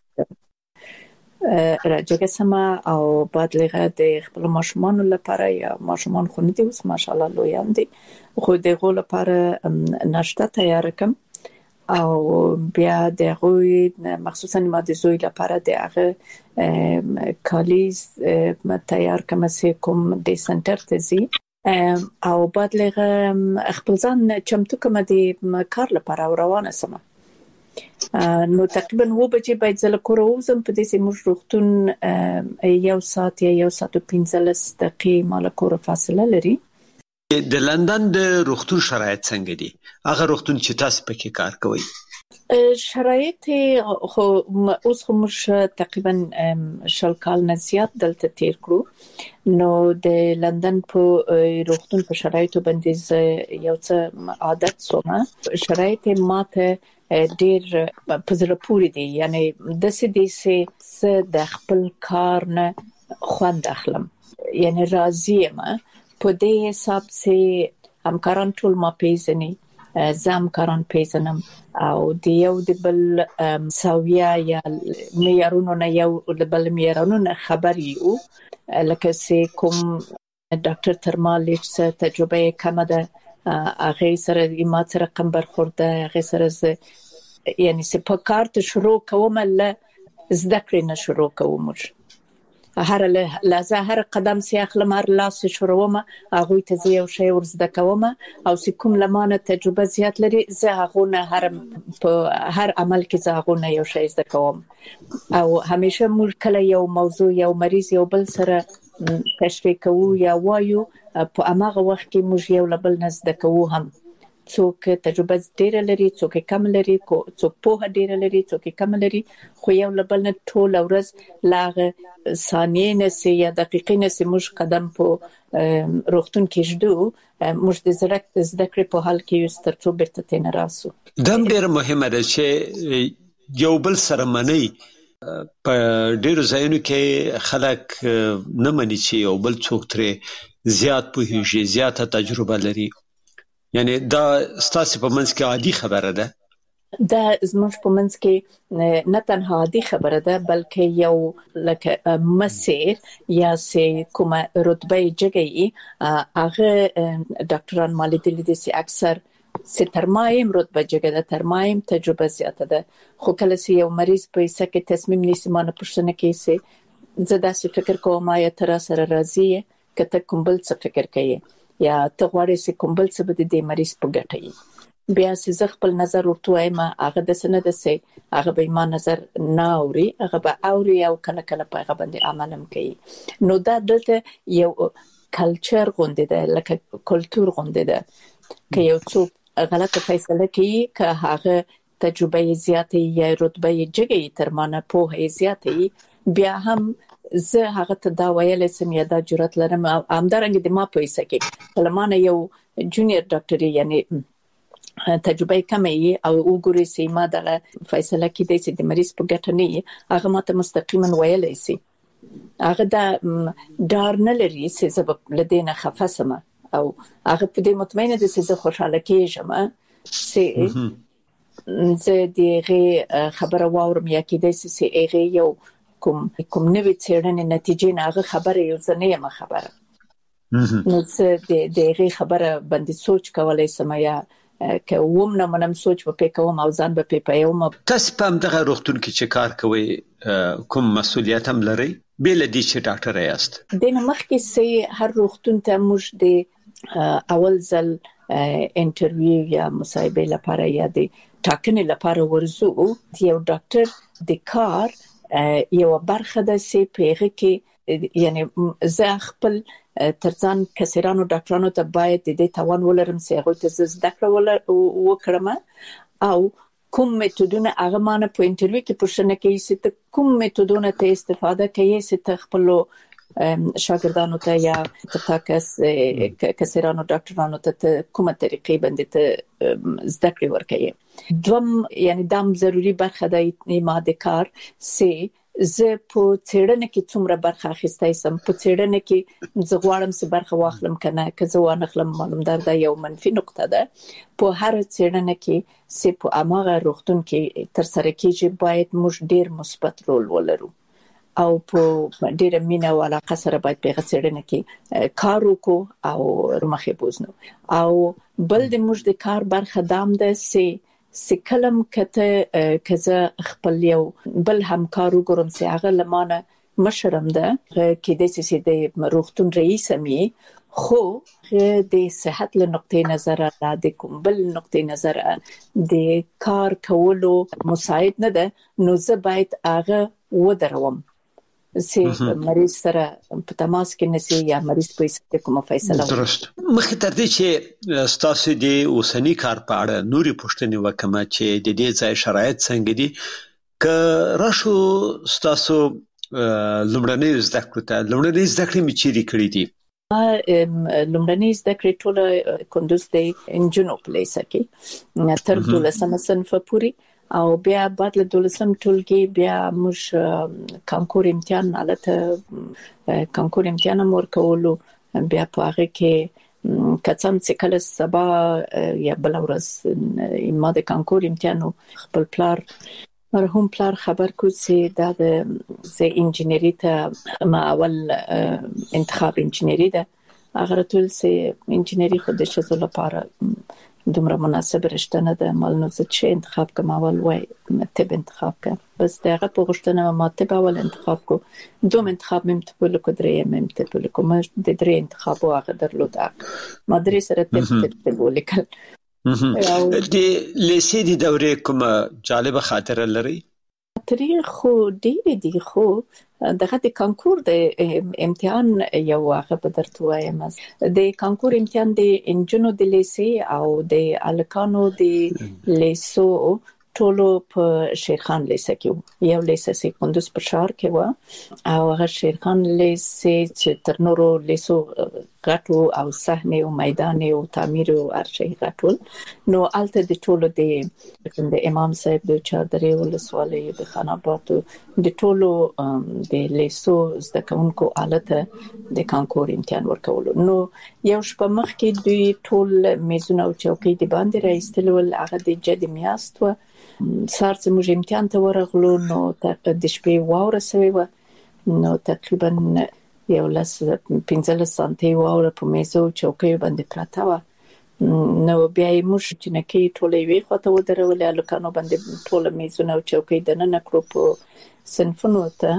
راځي سما او بعد لغه د خپل ماشومان لپاره یا ماشومان خو نه دي اوس ماشاءالله لویان دي خو دغه لپاره ناشته تیار کوم او بیا دغه مخصوصا ما د زوی لپاره دغه کالیز تیار کوم چې کوم د سنټر ته زی او بعد لغه خپل ځان چمتو کوم د کار لپاره روانه سم. نو تقریبا و بجې باید زله کور وزم په دې سیمه روغتون یو ساعت یا یو ساعت او پنځلس دقیقې مال کور فاصله لري. د لندن د روغتون شرایط څنګه دي؟ هغه روغتون چې تاسو پکې کار کوئ شرایط خو اوس خو موږ تقریبا شل کال نه زیات دلته تیر کړو. نو د لندن په روغتون په شرایطو باندې یو څه عادت سومه. شرایط ماته ډیر په زړه پورې دي، یعنی د سې دې سه د خپل کار نه خوند اخلم، یعنی راضی یم په دې حساب سه همکاران ټول ما پیژني، زم کاران پیژنم او د یو د بل ساویا یا معیارونو نه یو د بل معیارونو نه خبر یو، لکه سه کوم ډاکټر ترمالیچ څه تجربه کم ده هغه سره ما سره رقم برخورده، هغه سره یعنی سه په کارت شروع کوم له زده کړې نه شروع کوم. هر لحظه هر قدم سي اخلم، هر لاس شروعم هغه ته زه یو شی ورزده کوم او سې کوم لمانه تجربه زیات لري زه هغه نه هر په هر عمل کې زه هغه نه یو شی زده کوم. او همیشه مور کله یو موضوع یو مریض یو بل سره تشریح کوو یا وایو په هغه وخت کې موږ یو لبل نه زده کوو، هم څوک تجربه ډیر لري څوک کم لري څوک په ډیر لري څوک کم لري، خو یو لبل نه ټول ورځ لاغه ثانیې نه سي یا دقیقې نه سي موږ قدم په روغتون کې جدو موږ د زړه زده کړې په حال کې یو سترڅو برته تن راسو. دا ډیر مهمه ده چې یو بل سره منی. په ډیرو ځایونو کې خلک نه مني چې یو بل څوک ترې زیات پوهیږي زیاته تجربه لري، یعنی دا ستاسو په منځ کې عادي خبره ده؟ دا زموږ په منځ کې نه تنها عادي خبره ده بلکې یو لکه مسیر یا سه کومه رتبه جګی هغه ډاکټران مالیدل دي چې اکثر سه ترمایم رتبه جګه ده، ترمایم تجربه زیاته ده، خو کله چې یو مریض په سکه تصمیم نیسي مانه پښتنه کې سي زه داسې فکر کوم یا تر سره راضی کته کوم بل څه فکر کوي یا ته غواړې چې کوم بل څه به د مریض په ګټه وي. بیا چې زه خپل نظر ورته وایم هغه د سند ده سي هغه به ما نظر نه اوري، هغه به اوري او کله کله په هغه باندې عملم کوي. نو دا دلته یو کلچر غونډه ده، لکه کلچر غونډه ده که یو څوک غلطه فیصله کوي که هغه تجربه زیاته یا رتبه جګی تر مانه په زیاته بیا هم زه هغه ته دا ویل سم یا دا جرأت لرم همدارنګه د ما په حصہ کې کلمانه یو جونیئر ډاکټر یعنی تجربه کمه او وګوري سي ما دغه فیصله کې د سې د مریض په ګټه نه هغه ماته مستقیما ویل سي هغه دا ډار نه لري چې سبب لدينا خفاسم او هغه په دې مطمئنه ده چې زه خوشاله کېږم چې زه دغه خبره واورم یا کې د سې هغه یو کوم کوم نوې څېړنې نتیجې نه هغه خبره یو ځنه یم خبره نو څه د دغه خبره باندې سوچ کولای سم یا که ووم نه منم سوچ په کوم او ځان به په پیوم. تاسو په دغه روغتون کې چې کار کوي کوم مسؤلیت هم لري بل دي چې ډاکټر یاست؟ د مخکې سي هر روغتون ته موږ د اول ځل انټرویو یا مصاحبه لپاره یا د ټاکنې لپاره ورزو. یو ډاکټر د کار یو برخه ده سي پیغه کې یعنی زه خپل ترڅان کسرانو ډاکټرانو ته باید د دې توان ولرم چې هغه ته زده کړم وکړم او کوم میتودونه هغه مانه په انټرویو کې پوښتنه کوي چې کوم میتودونه ته استفاده کوي چې ته خپل شاګردانو ته یا تاسو کسرانو ډاکټرانو ته کومه طریقې باندې ته زده کړې ورکوي. دوم یعنی دام ضروری برخه د ماده کار سي زه په څېړنه کې څومره برخه اخیستای سم په څېړنه کې زه غواړم چې برخه واخلم کنه که زه وانه خلم معلومدار ده یو منفي نقطه ده په هر څېړنه کې چې په اماغه روغتون کې تر سره کېږي باید موږ ډیر مثبت رول ولرو او په ډیر مینه او علاقه سره باید په څېړنه کې کار وکړو او مخې بوزنو او بل د موږ د کار برخه دام ده چې سکلم کته کزه خپل یو بل همکارو ګورم چې هغه لمانه مشرم ده کې د سې د روغتون رئیس مې خو د صحت له نقطې نظر را د کوم بل نقطې نظر د کار کولو مساعد نه ده نو زه باید هغه ودروم چې مریض سره په تماس کې نسی یا مریض په کومه فیصله درست. مخکې تر دې چې تاسو د اوسنی کار په اړه نوري پوښتنې وکړم چې د دې ځای شرایط څنګه دي که راشو تاسو لومړنۍ زده کړې ته لومړنۍ زده کړې مې چیرې کړې دي؟ لومړنۍ زده کړې ټول کندوز د انجنونو په لیسه کې تر دولسمه صنف پورې او بیا بعد له دولسم ټولګي بیا موږ کانکور امتحان حالت کانکور امتحان ورکولو بیا په هغه کې کڅم چې کله سبا یا بل ورځ ما د کانکور امتحان خپل پلار مرحوم پلار خبر کو چې دا د زه انجینری ته ما اول انتخاب انجینری ده هغه ټول چې انجینری خود د شزو لپاره دومره مناسب رشته نه ده مال نو زه چې انتخاب کوم اول وای طب انتخاب کوم بس دغه په غوښتنه ما طب اول انتخاب کو دوم انتخاب مم ته په لکه درې مم ته په لکه ما د درې انتخاب واغه درلود ما درې سره طب طب ولیکل. د لیسې د دورې کومه جالبه خاطره لري؟ تاریخ خو ډېر دي خو دغه د کانکور د امتحان یو واقع په درته وایم د کانکور امتحان د انجنونو د لیسې او د الکانو د لیسو ټولو په شیرخان لیسه کې یو لیسه سي کندوز په شهر کې و او هغه شیرخان لیسه چې تر نورو لیسو غټو او صحنه او میدان او تعمیر او ارشي غټول نو الته د ټولو د د امام صاحب د چادرې ولسوالۍ د خانابات د ټولو د لیسو زده کوونکو آلته د کانکور امتحان ورکول نو یو شپه مخ کې دوی ټول میزونه او چوکۍ د باندې راځتل ول هغه د جد میاست و سار چې موږ امتحان ته ورغلو نو د شپې واوره سوي و نو تقریبا یو لس پنځه سانتي واوره په میزو چوکۍ باندې پراته و نو بیا موږ چې نکي ټولې وی خواته ودرول الکانو باندې ټول میزونه او چوکۍ د نن کړو په صنفونو ته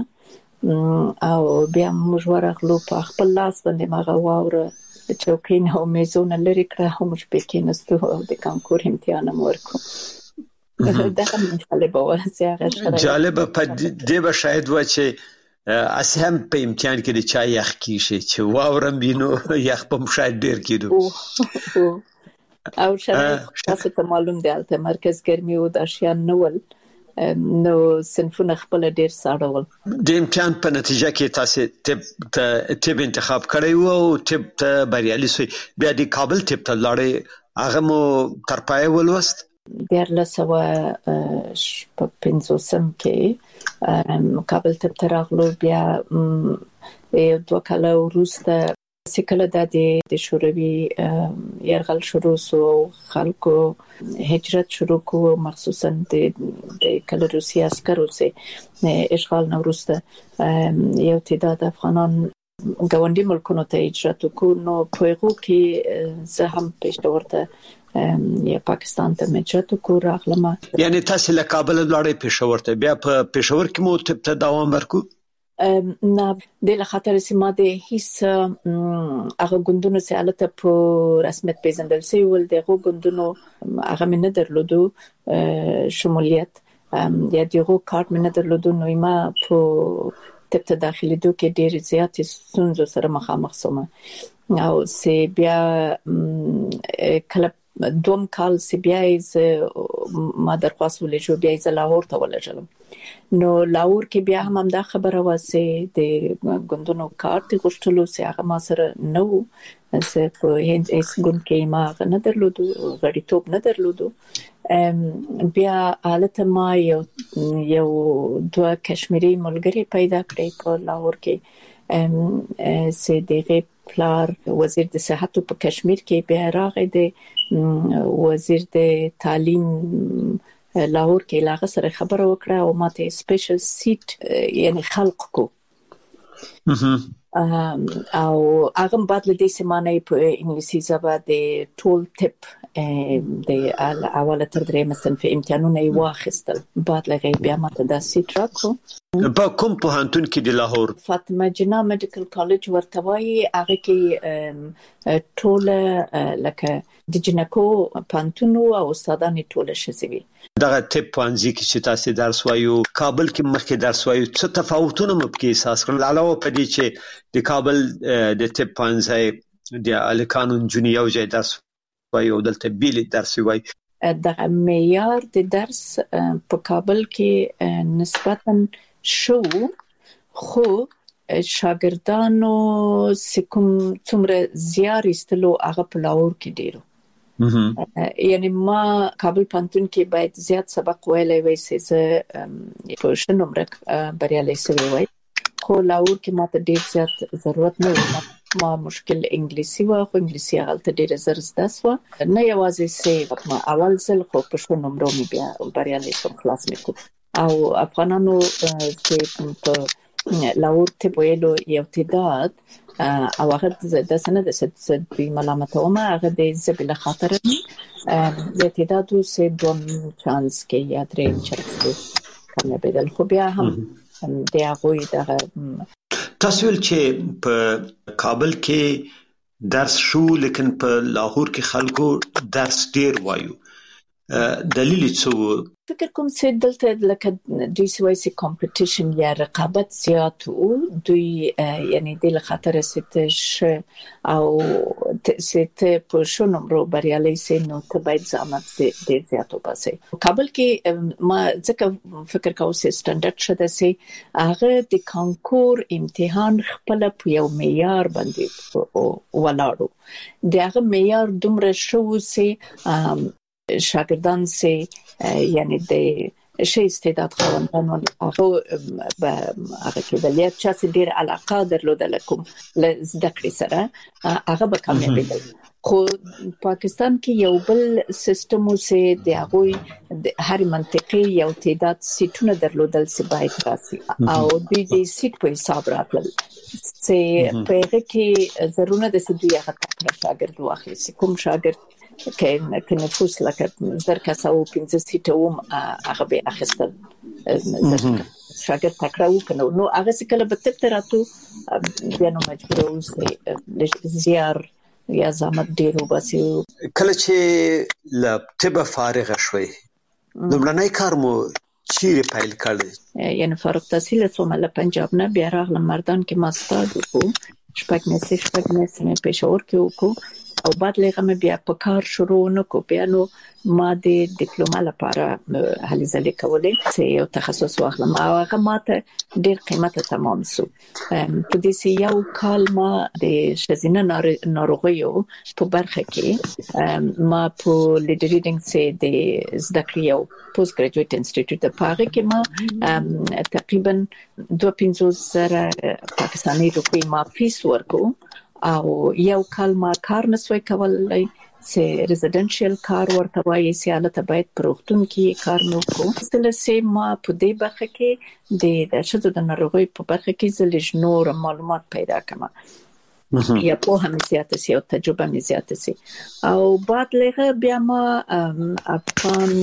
او بیا موږ ورغلو په خپل لاس باندې ماغه واوره چوکۍ نه میزونه لري کړه هم موږ په کې نستو د کانکور امتحان ورکو دا هم جالبه و چې هغه شرایط جالبه په دې به شاید و چې اسی هم په امتحان کې د چا یخ کیږي چې واورم بینو یخ په مشاهد ډیر کیدو او شرایط تاسو ته معلوم دی البته مرکز ګرمي او د اشیان نول نو صنفونه خپل ډیر ساړول د امتحان په نتیجه کې تاسو طب طب انتخاب کړی او طب ته بریالي شوی بیا د کابل طب ته لاړې هغه مو تر پای ولوست دیارلس سوه شپږ پنځوسم کې کابل ته راغلو بیا یو دوه کاله وروسته سکله د شوروي يرغل شروع سو خلکو هجرت شروع کو مخصوصا د کله روسي عسکرو سه اشغال نورسته یو تعداد افغانان ګاونډي ملکونو ته هجرت وکړو. په هغه کې زه هم پېښورته یا پاکستان ته هجرت وکړو راغلم. یعنی تاسو له کابل لاړې پېښور ته، بیا په پېښور کې مو ته دوام ورکو؟ نه د لخطر سیمه د هیڅ هغه ګوندونو سیالت په رسمیت پیژندل سي ول دغه ګوندونو هغه من درلودو شمولیت یا دغه کارت من درلودو نو ما په تبت داخلي دوه کې ډېر زیات ستونزو سره مخامخ سوم او سی بیا کله دوم کال سی بیا ما درخواست ولې بیا ز لاهور ته ولېږم. نو لاهور کې بیا هم دا خبره واسه د ګوندونو کارت غوښتلو سي هغه ما سره نو زه په هند اس ګوند کې ما نه درلودو غړیتوب نه درلودو. بیا حالت ما یو یو دوه کشمیری ملګری پیدا کړی په لاهور کې سي دغه پلار وزیر د صحت په کشمیر کې بیا راغی د وزیر د تعلیم لاهور کې لاغه سره خبره وکړه او ماته سپیشل سیټ یعنی خلق کو او هغه بعد له دې سیمانه په انګلیسي ژبه د ټول ټپ د اوله تر درېمه صنف امتحانونه یې واخیستل. بعد له بیا ماته دا سیټ راکړو په کوم پوهنتون کې د لاهور فاطمه جنا میډیکل کالج ورته وایي. هغه کې ټول لکه د جنکو پانتونو او استادان ټول شزوي دغه ټپ پانځي کې چې تاسو درس وایو کابل کې مخکې درس وایو څه تفاوتونه مو کې احساس کړل علاوه په دې چې د کابل د ټپ پانځي د الکانون جونیو ځای درس وایو دلته بیل درس وایي د معیار د درس په کابل کې نسبتاً شو خو شاګردانو سکم څومره زیار استلو هغه په لاهور کې ډیرو یعنی ما کابل پانتون کې باید زیات سبق ویلای وای سي زه په شنوم رک بریالي سوي وای خو لاهور کې ماته ډیر زیات ضرورت نه و. ما مشکل انګلیسي و خو انګلیسي هغه ډیر زر زده سو نه یوازې سي ما اول ځل خو په شنوم رو مې بیا بریالي سم خلاص میکو او افغانانو چې په لاهور ته ویلو یو تعداد او هغه د سنه د ست په ملامت او ما هغه د زبله خاطر د تعداد سه دوم چانس کې یا درې چانس کې کومه بدل خو بیا هم د هغه د تاسو چې په کابل کې درس شو لیکن په لاهور کې خلکو درس ډیر وایو دلیل څه فکر کوم چې دلته لکه دوی سوي سي کمپټیشن یا رقابت زیات او دوی یعنی د خطر ستش او ست په شنو برو بریالي سي نو ته باید زحمت ډیر زیات وباسي. کابل کې ما ځکه فکر کوم چې سټانډرډ شته سي هغه د کانکور امتحان خپل په یو معیار باندې ولاړو د هغه معیار دومره شو سي شاګردان سي یعنی د شي استعداد خواندانو هغه به هغه کې د لیت چا ډیر علاقه درلودل کوم زده کړې سره هغه به کامیابی خو پاکستان کې یو بل سیستم سي د هغه د هر منطقي یو تعداد سیټونه درلودل سي باید راسي او د دې سیټ په حساب راتل سي په هغه کې ضرورت د سدي هغه شاګرد واخلي کوم شاګرد کې کې نفوس لکه زر کسو پنځه سیټه وم هغه به اخستل شاګرد تکراو کنه نو هغه څه کله به تر راتو بیا نو مجبور اوسې زیار یا زحمت ډیر وباسي. کله چې لپټب فارغ شوي لمړنۍ کار مو چیرې پیل کړل؟ یعنی فارغ تحصیل سوم له پنجاب نه بیا راغلم مردان کې ماستر وکړو شپږ میاشتې شپږ میاشتې مې پېښور کې وکړو او بعد لغه مې بیا په کار شروع نکو بیا نو ما د ډیپلوما لپاره هلې ځلې کولې چې یو تخصص واخلم او هغه ماته ډیر قیمته تمام سو په دې سي یو کال ما د شزینه ناروغیو په برخه کې ما په لیډر ریډینګ سي د زده کړې یو پوسټ ګریجویټ انسټیټیوټ د پاره کې ما تقریبا دوه پنځوس زره پاکستاني روپۍ ما فیس ورکو او یو کال ما کار نسوي کولای سه ریزیدنشل کار ورته وایي چې حالت باید پروختون کې کار نو کو سلسله ما په دې برخه کې د شذو د ناروغي په برخه کې زلج نور معلومات پیدا کما یا په هم زیاته سي او تجربه مې زیاته سي او بعد لغه بیا ما افغان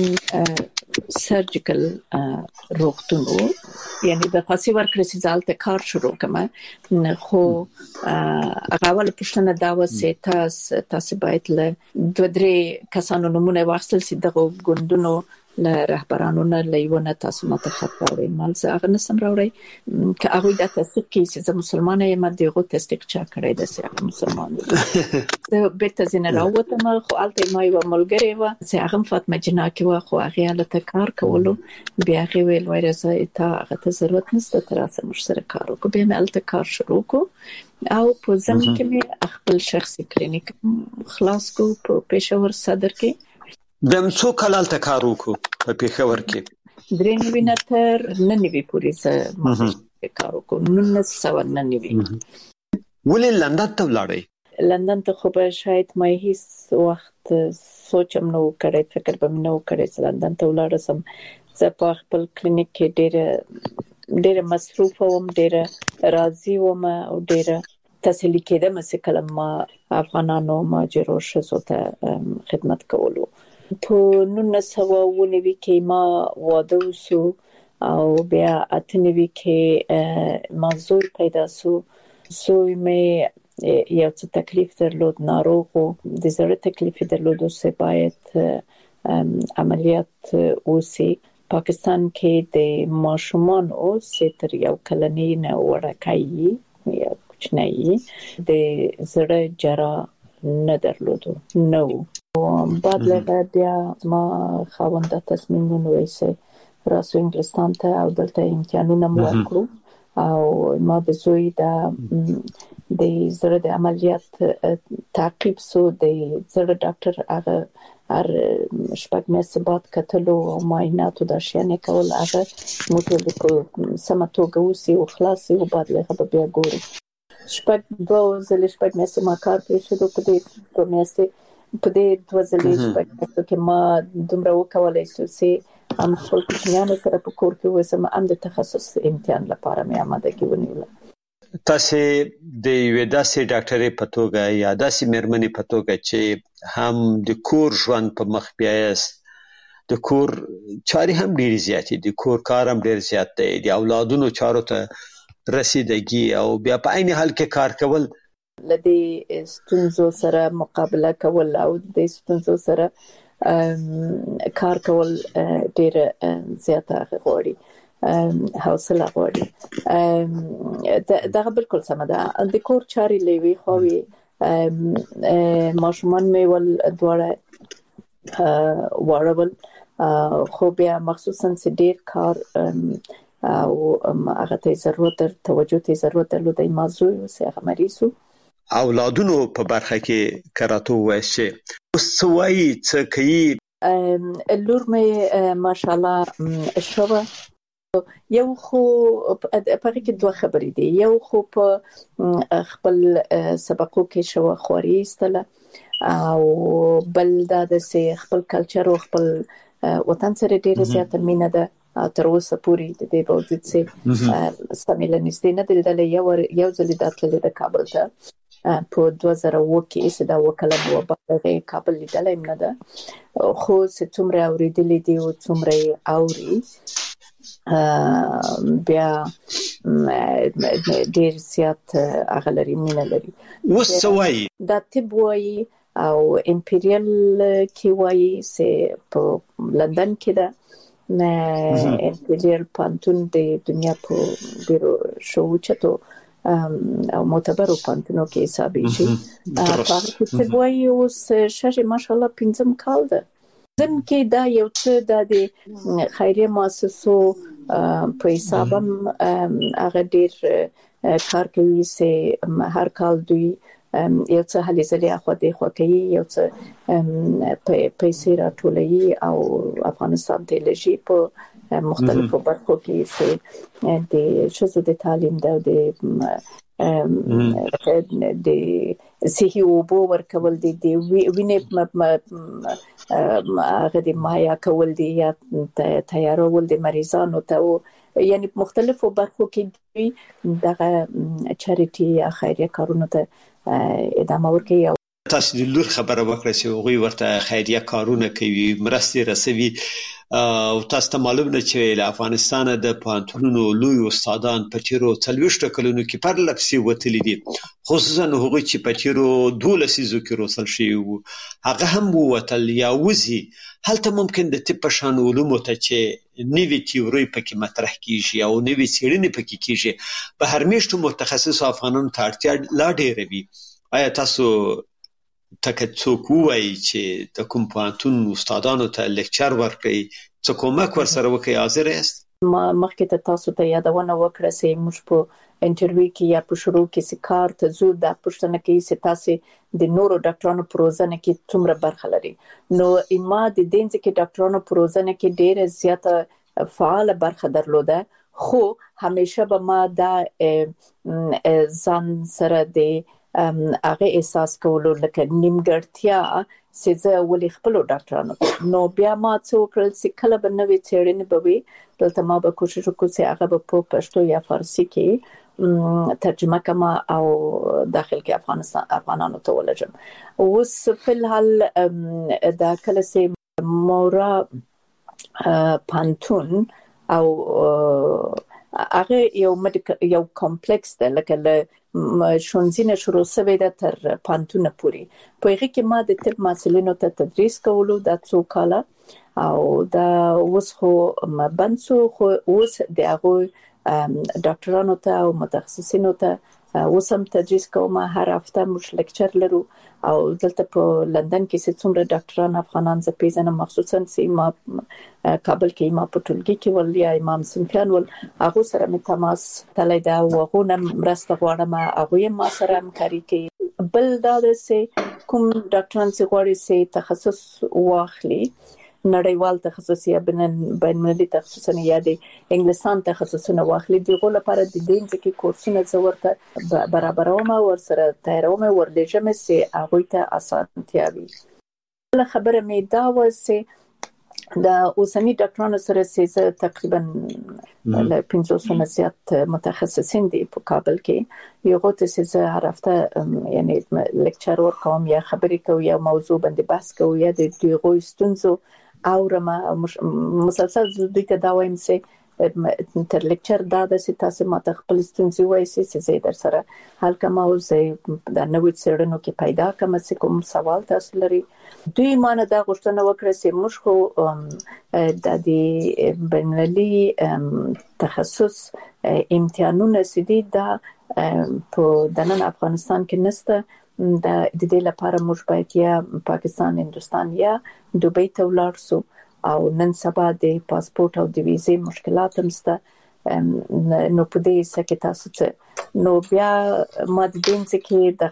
سرجیکل روغتونو یعنی د خاصي ورکرسي ځالته کار شروع کما خو هغه ول پښتنه دا وسه تاسو تاسو باید له دوه درې کسانو نمونه واخلئ چې دغه ګوندونو له رهبرانو نه لیونه تاسو ماته خبرې مال زه هغه نسم راوړی که هغه د تصدیق کې چې مسلمانه یم دغه تصدیق چا کړی د سیاق مسلمان زه بیرته زنه راوته ما خو الته ما یو ملګری و چې هغه فاطمه جنا کې و خو هغه له کار کولو بیا هغه ویل وایي چې تا هغه ته ضرورت نشته تر اوسه مش سره کار وکړو بیا مې الته کار شروع کو او په ځم کې مې خپل شخصي کلینیک خلاص کو په پېښور صدر کې بهم څو کال ته کار وکړو په پېښور کې درې نوي نه تر نن نوي پورې سره ما کار وکړو نن نه سو نن نوي ولې لندن ته ولاړې لندن ته خو به شاید ما هیڅ وخت سوچم نو کړی فکر به نو کړی چې لندن ته ولاړ سم زه په خپل کلینیک کې ډېر ډېر مصروف وم ډېر راضي وم او ډېر تسلی کېدم چې کله ما افغانانو ماجرو شزو ته خدمت کولو په نن سو ونوي کې ما واده وسو او بیا اتنوي کې ما زوی پیدا سو زوی مې یو څه تکلیف درلود ناروغ د زړه تکلیف درلود چې باید عملیات وسی پاکستان کې د ماشومان او ستر یو کلنی نه ورکایي یا کوچنی د زړه جرا نه درلود نو بعد له بیا ما خاونده تصمیم ونیسه راسو انګلستان ته او دلته امتحانونه مو وکړو او ما د زوی د د زړه د عملیات تعقیب سو د زړه ډاکټر هغه هر شپږ میاشتې بعد کتلو او معاینات د شانې کول هغه موږ په سماتوګه وسی او خلاصي او بعد له بیا ګورو شپږ دوه ځله شپږ میاشتې ما کار کوي شو په دې دوه میاشتې په دې دوه ځلې شپږ کې ما دومره وکولای شو چې هم خپل کوچنیانو سره په کور کې وسم هم د تخصص امتحان لپاره مې آماده کې ونیول تاسو د یو داسې ډاکټرې په توګه یا داسې مېرمنې په توګه چې هم د کور ژوند په مخ بیاست د کور چاري هم ډېر زیات دي کور کار هم ډېر زیات دی د اولادونو چارو ته رسیدګي او بیا په عین حال کې کار کول لدې ستونزو سره مقابله کول او د ستونزو سره کار کول ډېر زیاته غواړي حوصله غواړي دا بالکل سم ده د کور چاري لوي خوي ماشومان مې ول دواړه وړول خو بیا مخصوصا ډېر کار او هغه ته ضرورت توجه ته ضرورت درلود موضوع وسه مریضو اولادونو په برخه کې کراته وایي اوس سوي څه کوي لور مې ماشاءالله شوه یو خو په هغه کې دوه خبرې دي یو خو په خپل سبقو کې شوه خوري استله او بل دا د خپل کلچر او خپل وطن سره ډېر زیات مینه ده تر اوسه پورې د دې باوجود چې سمېل نشته نه دلته یو یو ځل د اتلې د کابل ته په دوه زره اووه کې چې دا وکړه نو په کابل لیدلای نه ده خو چې څومره اوریدلې دي او څومره اوري بیا ډېر زیات اغلري مینه لري وسوي دا طب وایي او امپریال کې وایي چې په لندن کې ده نه امپریال پانتون د دنیا په ډیرو شو چتو او معتبر پانتونو کې حسابي شي په هغه کې وایي اوس شاشه ماشاءالله پنځم کال ده ځم کې دا یو څه د خیریه مؤسسو په حساب هم هغه ډیر کار کوي چې هر کال دوی یو څه هلي ځلې اخو د خو کوي یو څه پیسې راټولوي او افغانستان ته لږی په مختلفو برخو کې چې د شذو د تعلیم د د صحي اوبو ورکول دي د وینې هغه د مایا کول دي یا تیارول د مریضانو ته یعنی مختلفو برخو کې دغه چاریټي یا خیریه کارونه ته ادامه ورکوي. تاسو د لور خبره وکړه چې هغوی ورته خیریه کارونه کوي، مرستې رسوي، او تاسو ته معلوم نه چې له افغانستان د پوهنتونونو لوی استادان په تیرو څلوېښتو کلونو کې پرله پسې وتلي دي، خصوصا هغوی چې په تیرو دوه لسیزو کې روزل شوي وو، هغه هم ووتل یا وځي. هلته ممکن د طب په شان علومو ته چې نوې تیورۍ پکې مطرح کیږي او نوې څېړنې پکې کیږي، په هر میاشتو متخصصو افغانانو ته اړتیا لا ډېره وي. آیا تاسو تکه څوک وایي چې د کوم پوهنتون استادانو ته لیکچر ورکړي، څه کومک ورسره وکړي، حاضر یاست؟ ما مخکې ته تاسو ته یادونه وکړه چې موږ په انټرویو کې یا په شروع کې چې کار ته ځو دا پوښتنه کوي چې تاسو د نورو ډاکټرانو په روزنه کې څومره برخه لري. نو ما د دې ځکه ډاکټرانو په روزنه کې ډېره زیاته فعال برخه درلوده، خو همیشه به ما دا ځان سره د هغه احساس کولو لکه نیمګړتیا چې زه ولې خپل ډاکټرانو نو بیا ما څه وکړل چې کله به نوې څېړنې به وي دلته ما به کوشش وکړم چې هغه به په پښتو یا فارسی کې ترجمه کما او داخل کې افغانستان افغانانو ته ولجم. اوس په الحال دا کله چې مورا پانتون او هغه یو یو کمپلیکس ده لکه له شونځینه شروع شوی ده تر پانتون پورې. په هغه کې ما د طب محصلینو ته تدریس کولو د څو کاله او دا اوس خو بنڅو خو اوس د هغه ډاکټرانو ته او متخصصینو ته اوس هم تدریس کوم. هر هفته موږ لیکچر لرو او دلته په لندن کې چې څومره ډاکټران افغانان زه پیژنم، مخصوصا چې ما کابل کې ما په ټولګي کې ول یا امام صنفیان ول هغه سره مې تماس تللی دا او هغه نن مرسته غواړم، هغه ما سره همکاري کوي. بل دا چې کوم ډاکټران چې غواړي چې تخصص واخلي نړیوال تخصص یا بین المللي تخصصونه یا د انګلیسان تخصصونه واخلي، دغه لپاره د دې ځکه کورسونه زورته برابروم او سره تیاروم ورلېږم چې هغه ته اسانتیا وي. بل خبره مې دا و چې دا اوسنی ډاکټرانو سره چې تقریبا له پنځوس نه زیات متخصصین دي په کابل کې، یو غوته چې هر هفته یعنی لیکچر ورکوم یا خبرې کوم یا موضوع باندې بحث کوم یا د دوی ستونزو اورم مسلسل دوی ته دا وایم چې تر لیکچر دا د سیاسي ماته خپل ستونزې وایي چې زه در سره حل کوم او زه د نوې څېړنو کې پیدا کوم چې کوم سوال تاسو لري. دوی مانه دا غوښتنه وکړه چې موږ خو د دې بینالمللي تخصص امتحانونه سدي دا په دنن افغانستان کې نسته، د دې لپاره موږ باید یا پاکستان، هندستان یا دوبۍ ته ولاړ شو او نن سبا د پاسپورت او د ویزې مشکلات هم شته. نو په دې سکه تاسو ته نو بیا ما د دې ځکه د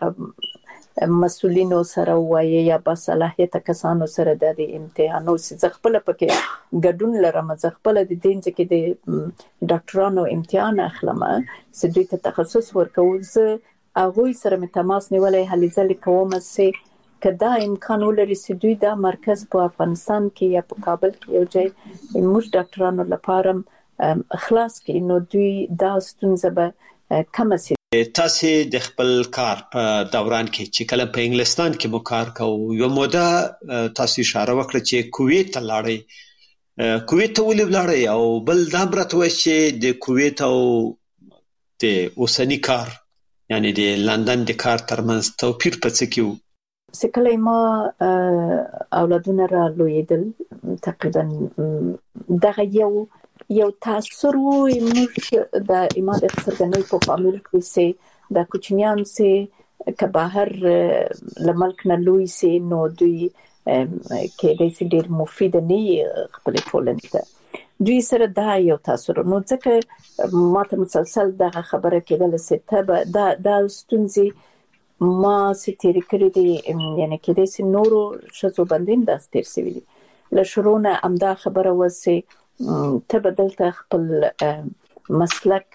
مسؤلینو سره وایي یا با صلاحیت کسانو سره د امتحانو چې خپل پکې ګډون لرم، چې خپل د دې ځکه د ډاکټرانو امتحان اخلم چې دوی ته تخصص ورکول، زه هغه سره مې تماس نیولې هلې ځلې کوم چې کدا امکان ولري چې دوی دا مرکز په افغانستان کې یا په کابل کې یو ځای موږ ډاکټرانو لپاره خلاص کړي نو دوی دا ستونزه به کم شي. تاسو د خپل کار په دوران کې چې کله په انګلستان کې مو کار کوو، یو موده تاسو اشاره وکړه چې کویت ته لاړئ. کویت ته ولې لاړئ او بل دا برته و چې د کویت او د اوسنی کار یعنی د لندن د کار ترمنځ توپیر په څه کې و؟ سکله ما اولادونه را لویدل تقریبا دغه یو یو تاثر وو موږ د ایمان اقتصادي په فامیل کې سي د کوچنیان سي که بهر لملک نه لوی سي نو دوی کې د سي ډیر مفید نه خپل ټولنې ته دوی سره دا یو تاثر نو ځکه ماته مسلسل دغه خبره کېدل سي ته دا د ستونزې ما ستېری کړې دي یعنی کې د سي نورو شزو بندین د ستېر سوي له شروع امدا خبره وسه ته بدلته خپل مسلک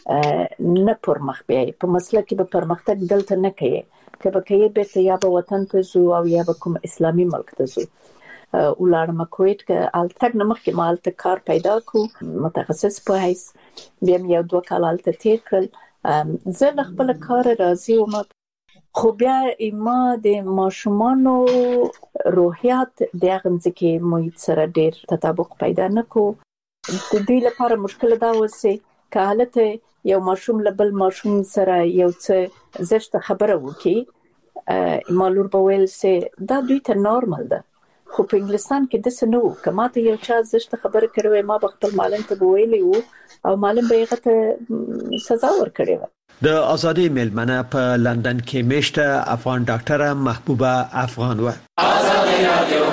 نه پرمخ بیاي په مسله کې به پرمختګ دلته نه کوي کله کې به یا به وطن ته زو او یا به کوم اسلامي ملک ته زو ولارم کویت کې التګ نمخ کې مالته کار پیدا کو متخصص په هیڅ بیا یو دوه کال الته تیر کړ زه خپل کار راضي وم خو بیا ما د ماشومانو روحیات د هغه ځکه محیط سره ډیر تطابق پیدا نکو د دې لپاره مشکل دا وسه که حالت یو ماشوم لبل ماشوم سره یو څه زشت خبره وکي مالور په ویل سه دا دوی ته نورمال ده خو په انګلستان کې د سنو کما ته یو چا زشت خبره کړو ما خپل معلم ته ویلی وو او معلم به هغه ته سزا ورکړي د ازادي ملمنه په لندن کې میشته افغان ډاکټره محبوبه افغان و ازادي رادیو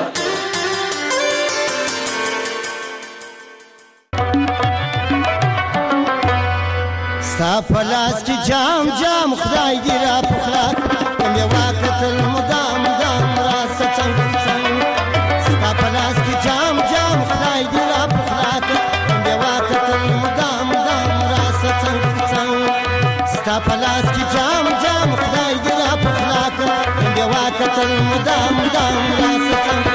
ستا پلاس کی جام جام خدای دی را پخلاک کم یو وقتل مدام مدام راس څنګ څنګ ستا پلاس کی جام جام خدای دی را پخلاک کم یو وقتل مدام مدام راس څنګ څنګ ستا پلاس کی جام جام خدای دی را پخلاک کم یو وقتل مدام مدام راس څنګ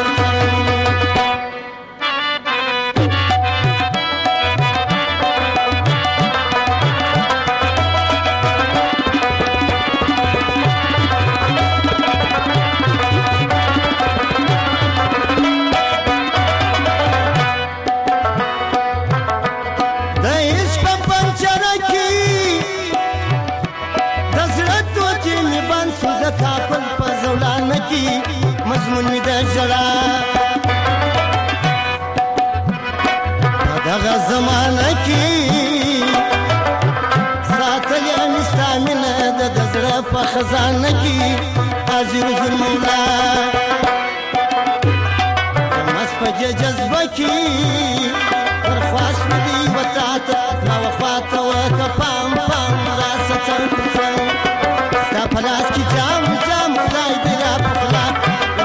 مضمون می د جلا دغه زمانه کې ساتل یې مستامنه د زړه په خزانه کې حاضر حضور مولا مس په جذبه کې پر خواص دی وتا ته نو خواته وکپام پام راس څنګ څنګ ستا پلاس کې جام جام خدای دی را پخلاک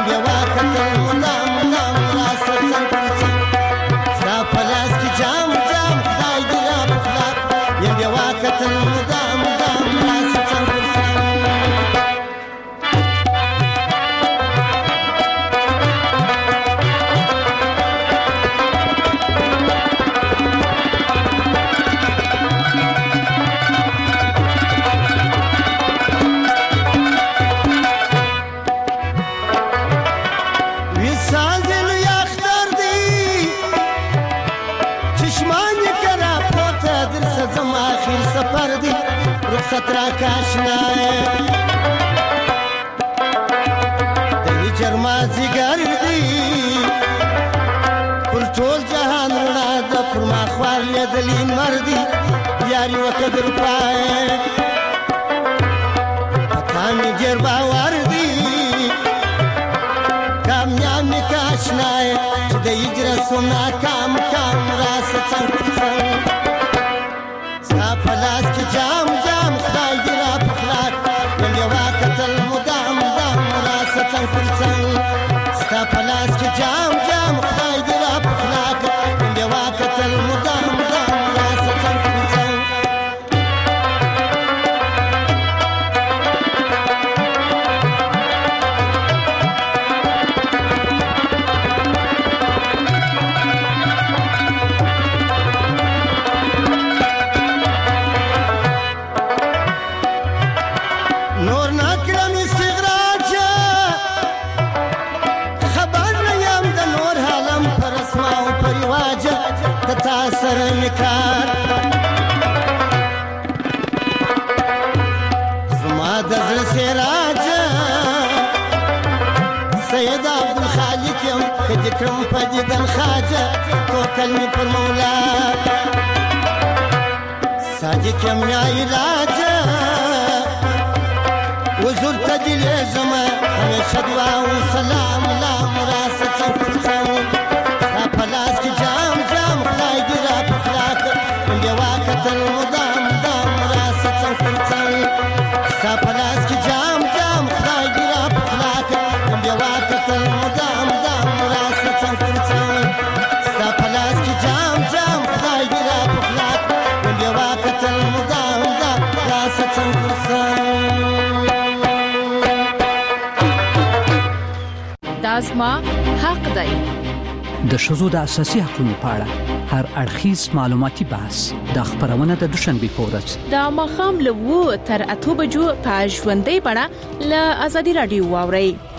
سترا کاشنا دې جرمازي ګرځي پر ټول جهان رڼا د پر ما خوار لیدلې مردي یاري وقدر پای پتا می ګر باور دي کامیاب می کاشنا دې اجر سنا کام کام راس څنګ څنګ ستا پلاس کې جام جام خدای دی را پخلاک ول یو وقتل مدام مدام راس څنګ څنګ ستا پلاس کې جام جام خدای دی را پخلاک ول یو وقتل مدام مدام راس څنګ څنګ سره نکار زما د زړه سراج سید عبد الخالق يم کدی کرم پدیدن خواجه توکل می پر مولا صادق یم یا علاج وزر تدل زما همیشه دعا و سلام لا مراس څنګ څنګ پلاس کی جام جام خدای دی را پخلاک دی وقتل مدام مدام راس څنګ څنګ ستا پلاس کی جام جام خدای دی را پخلاک دی وقتل مدام مدام راس څنګ څنګ ستا پلاس کی جام جام خدای دی را پخلاک دی وقتل مدام زما حق دی. د ښځو د اساسي حقوقو په اړه هر اړخیز معلوماتي بحث د خبرونه د دوشنبه په ورځ د ماښام له وو تر اته بجو په ژوندۍ بڼه له ازادي رادیو واوري.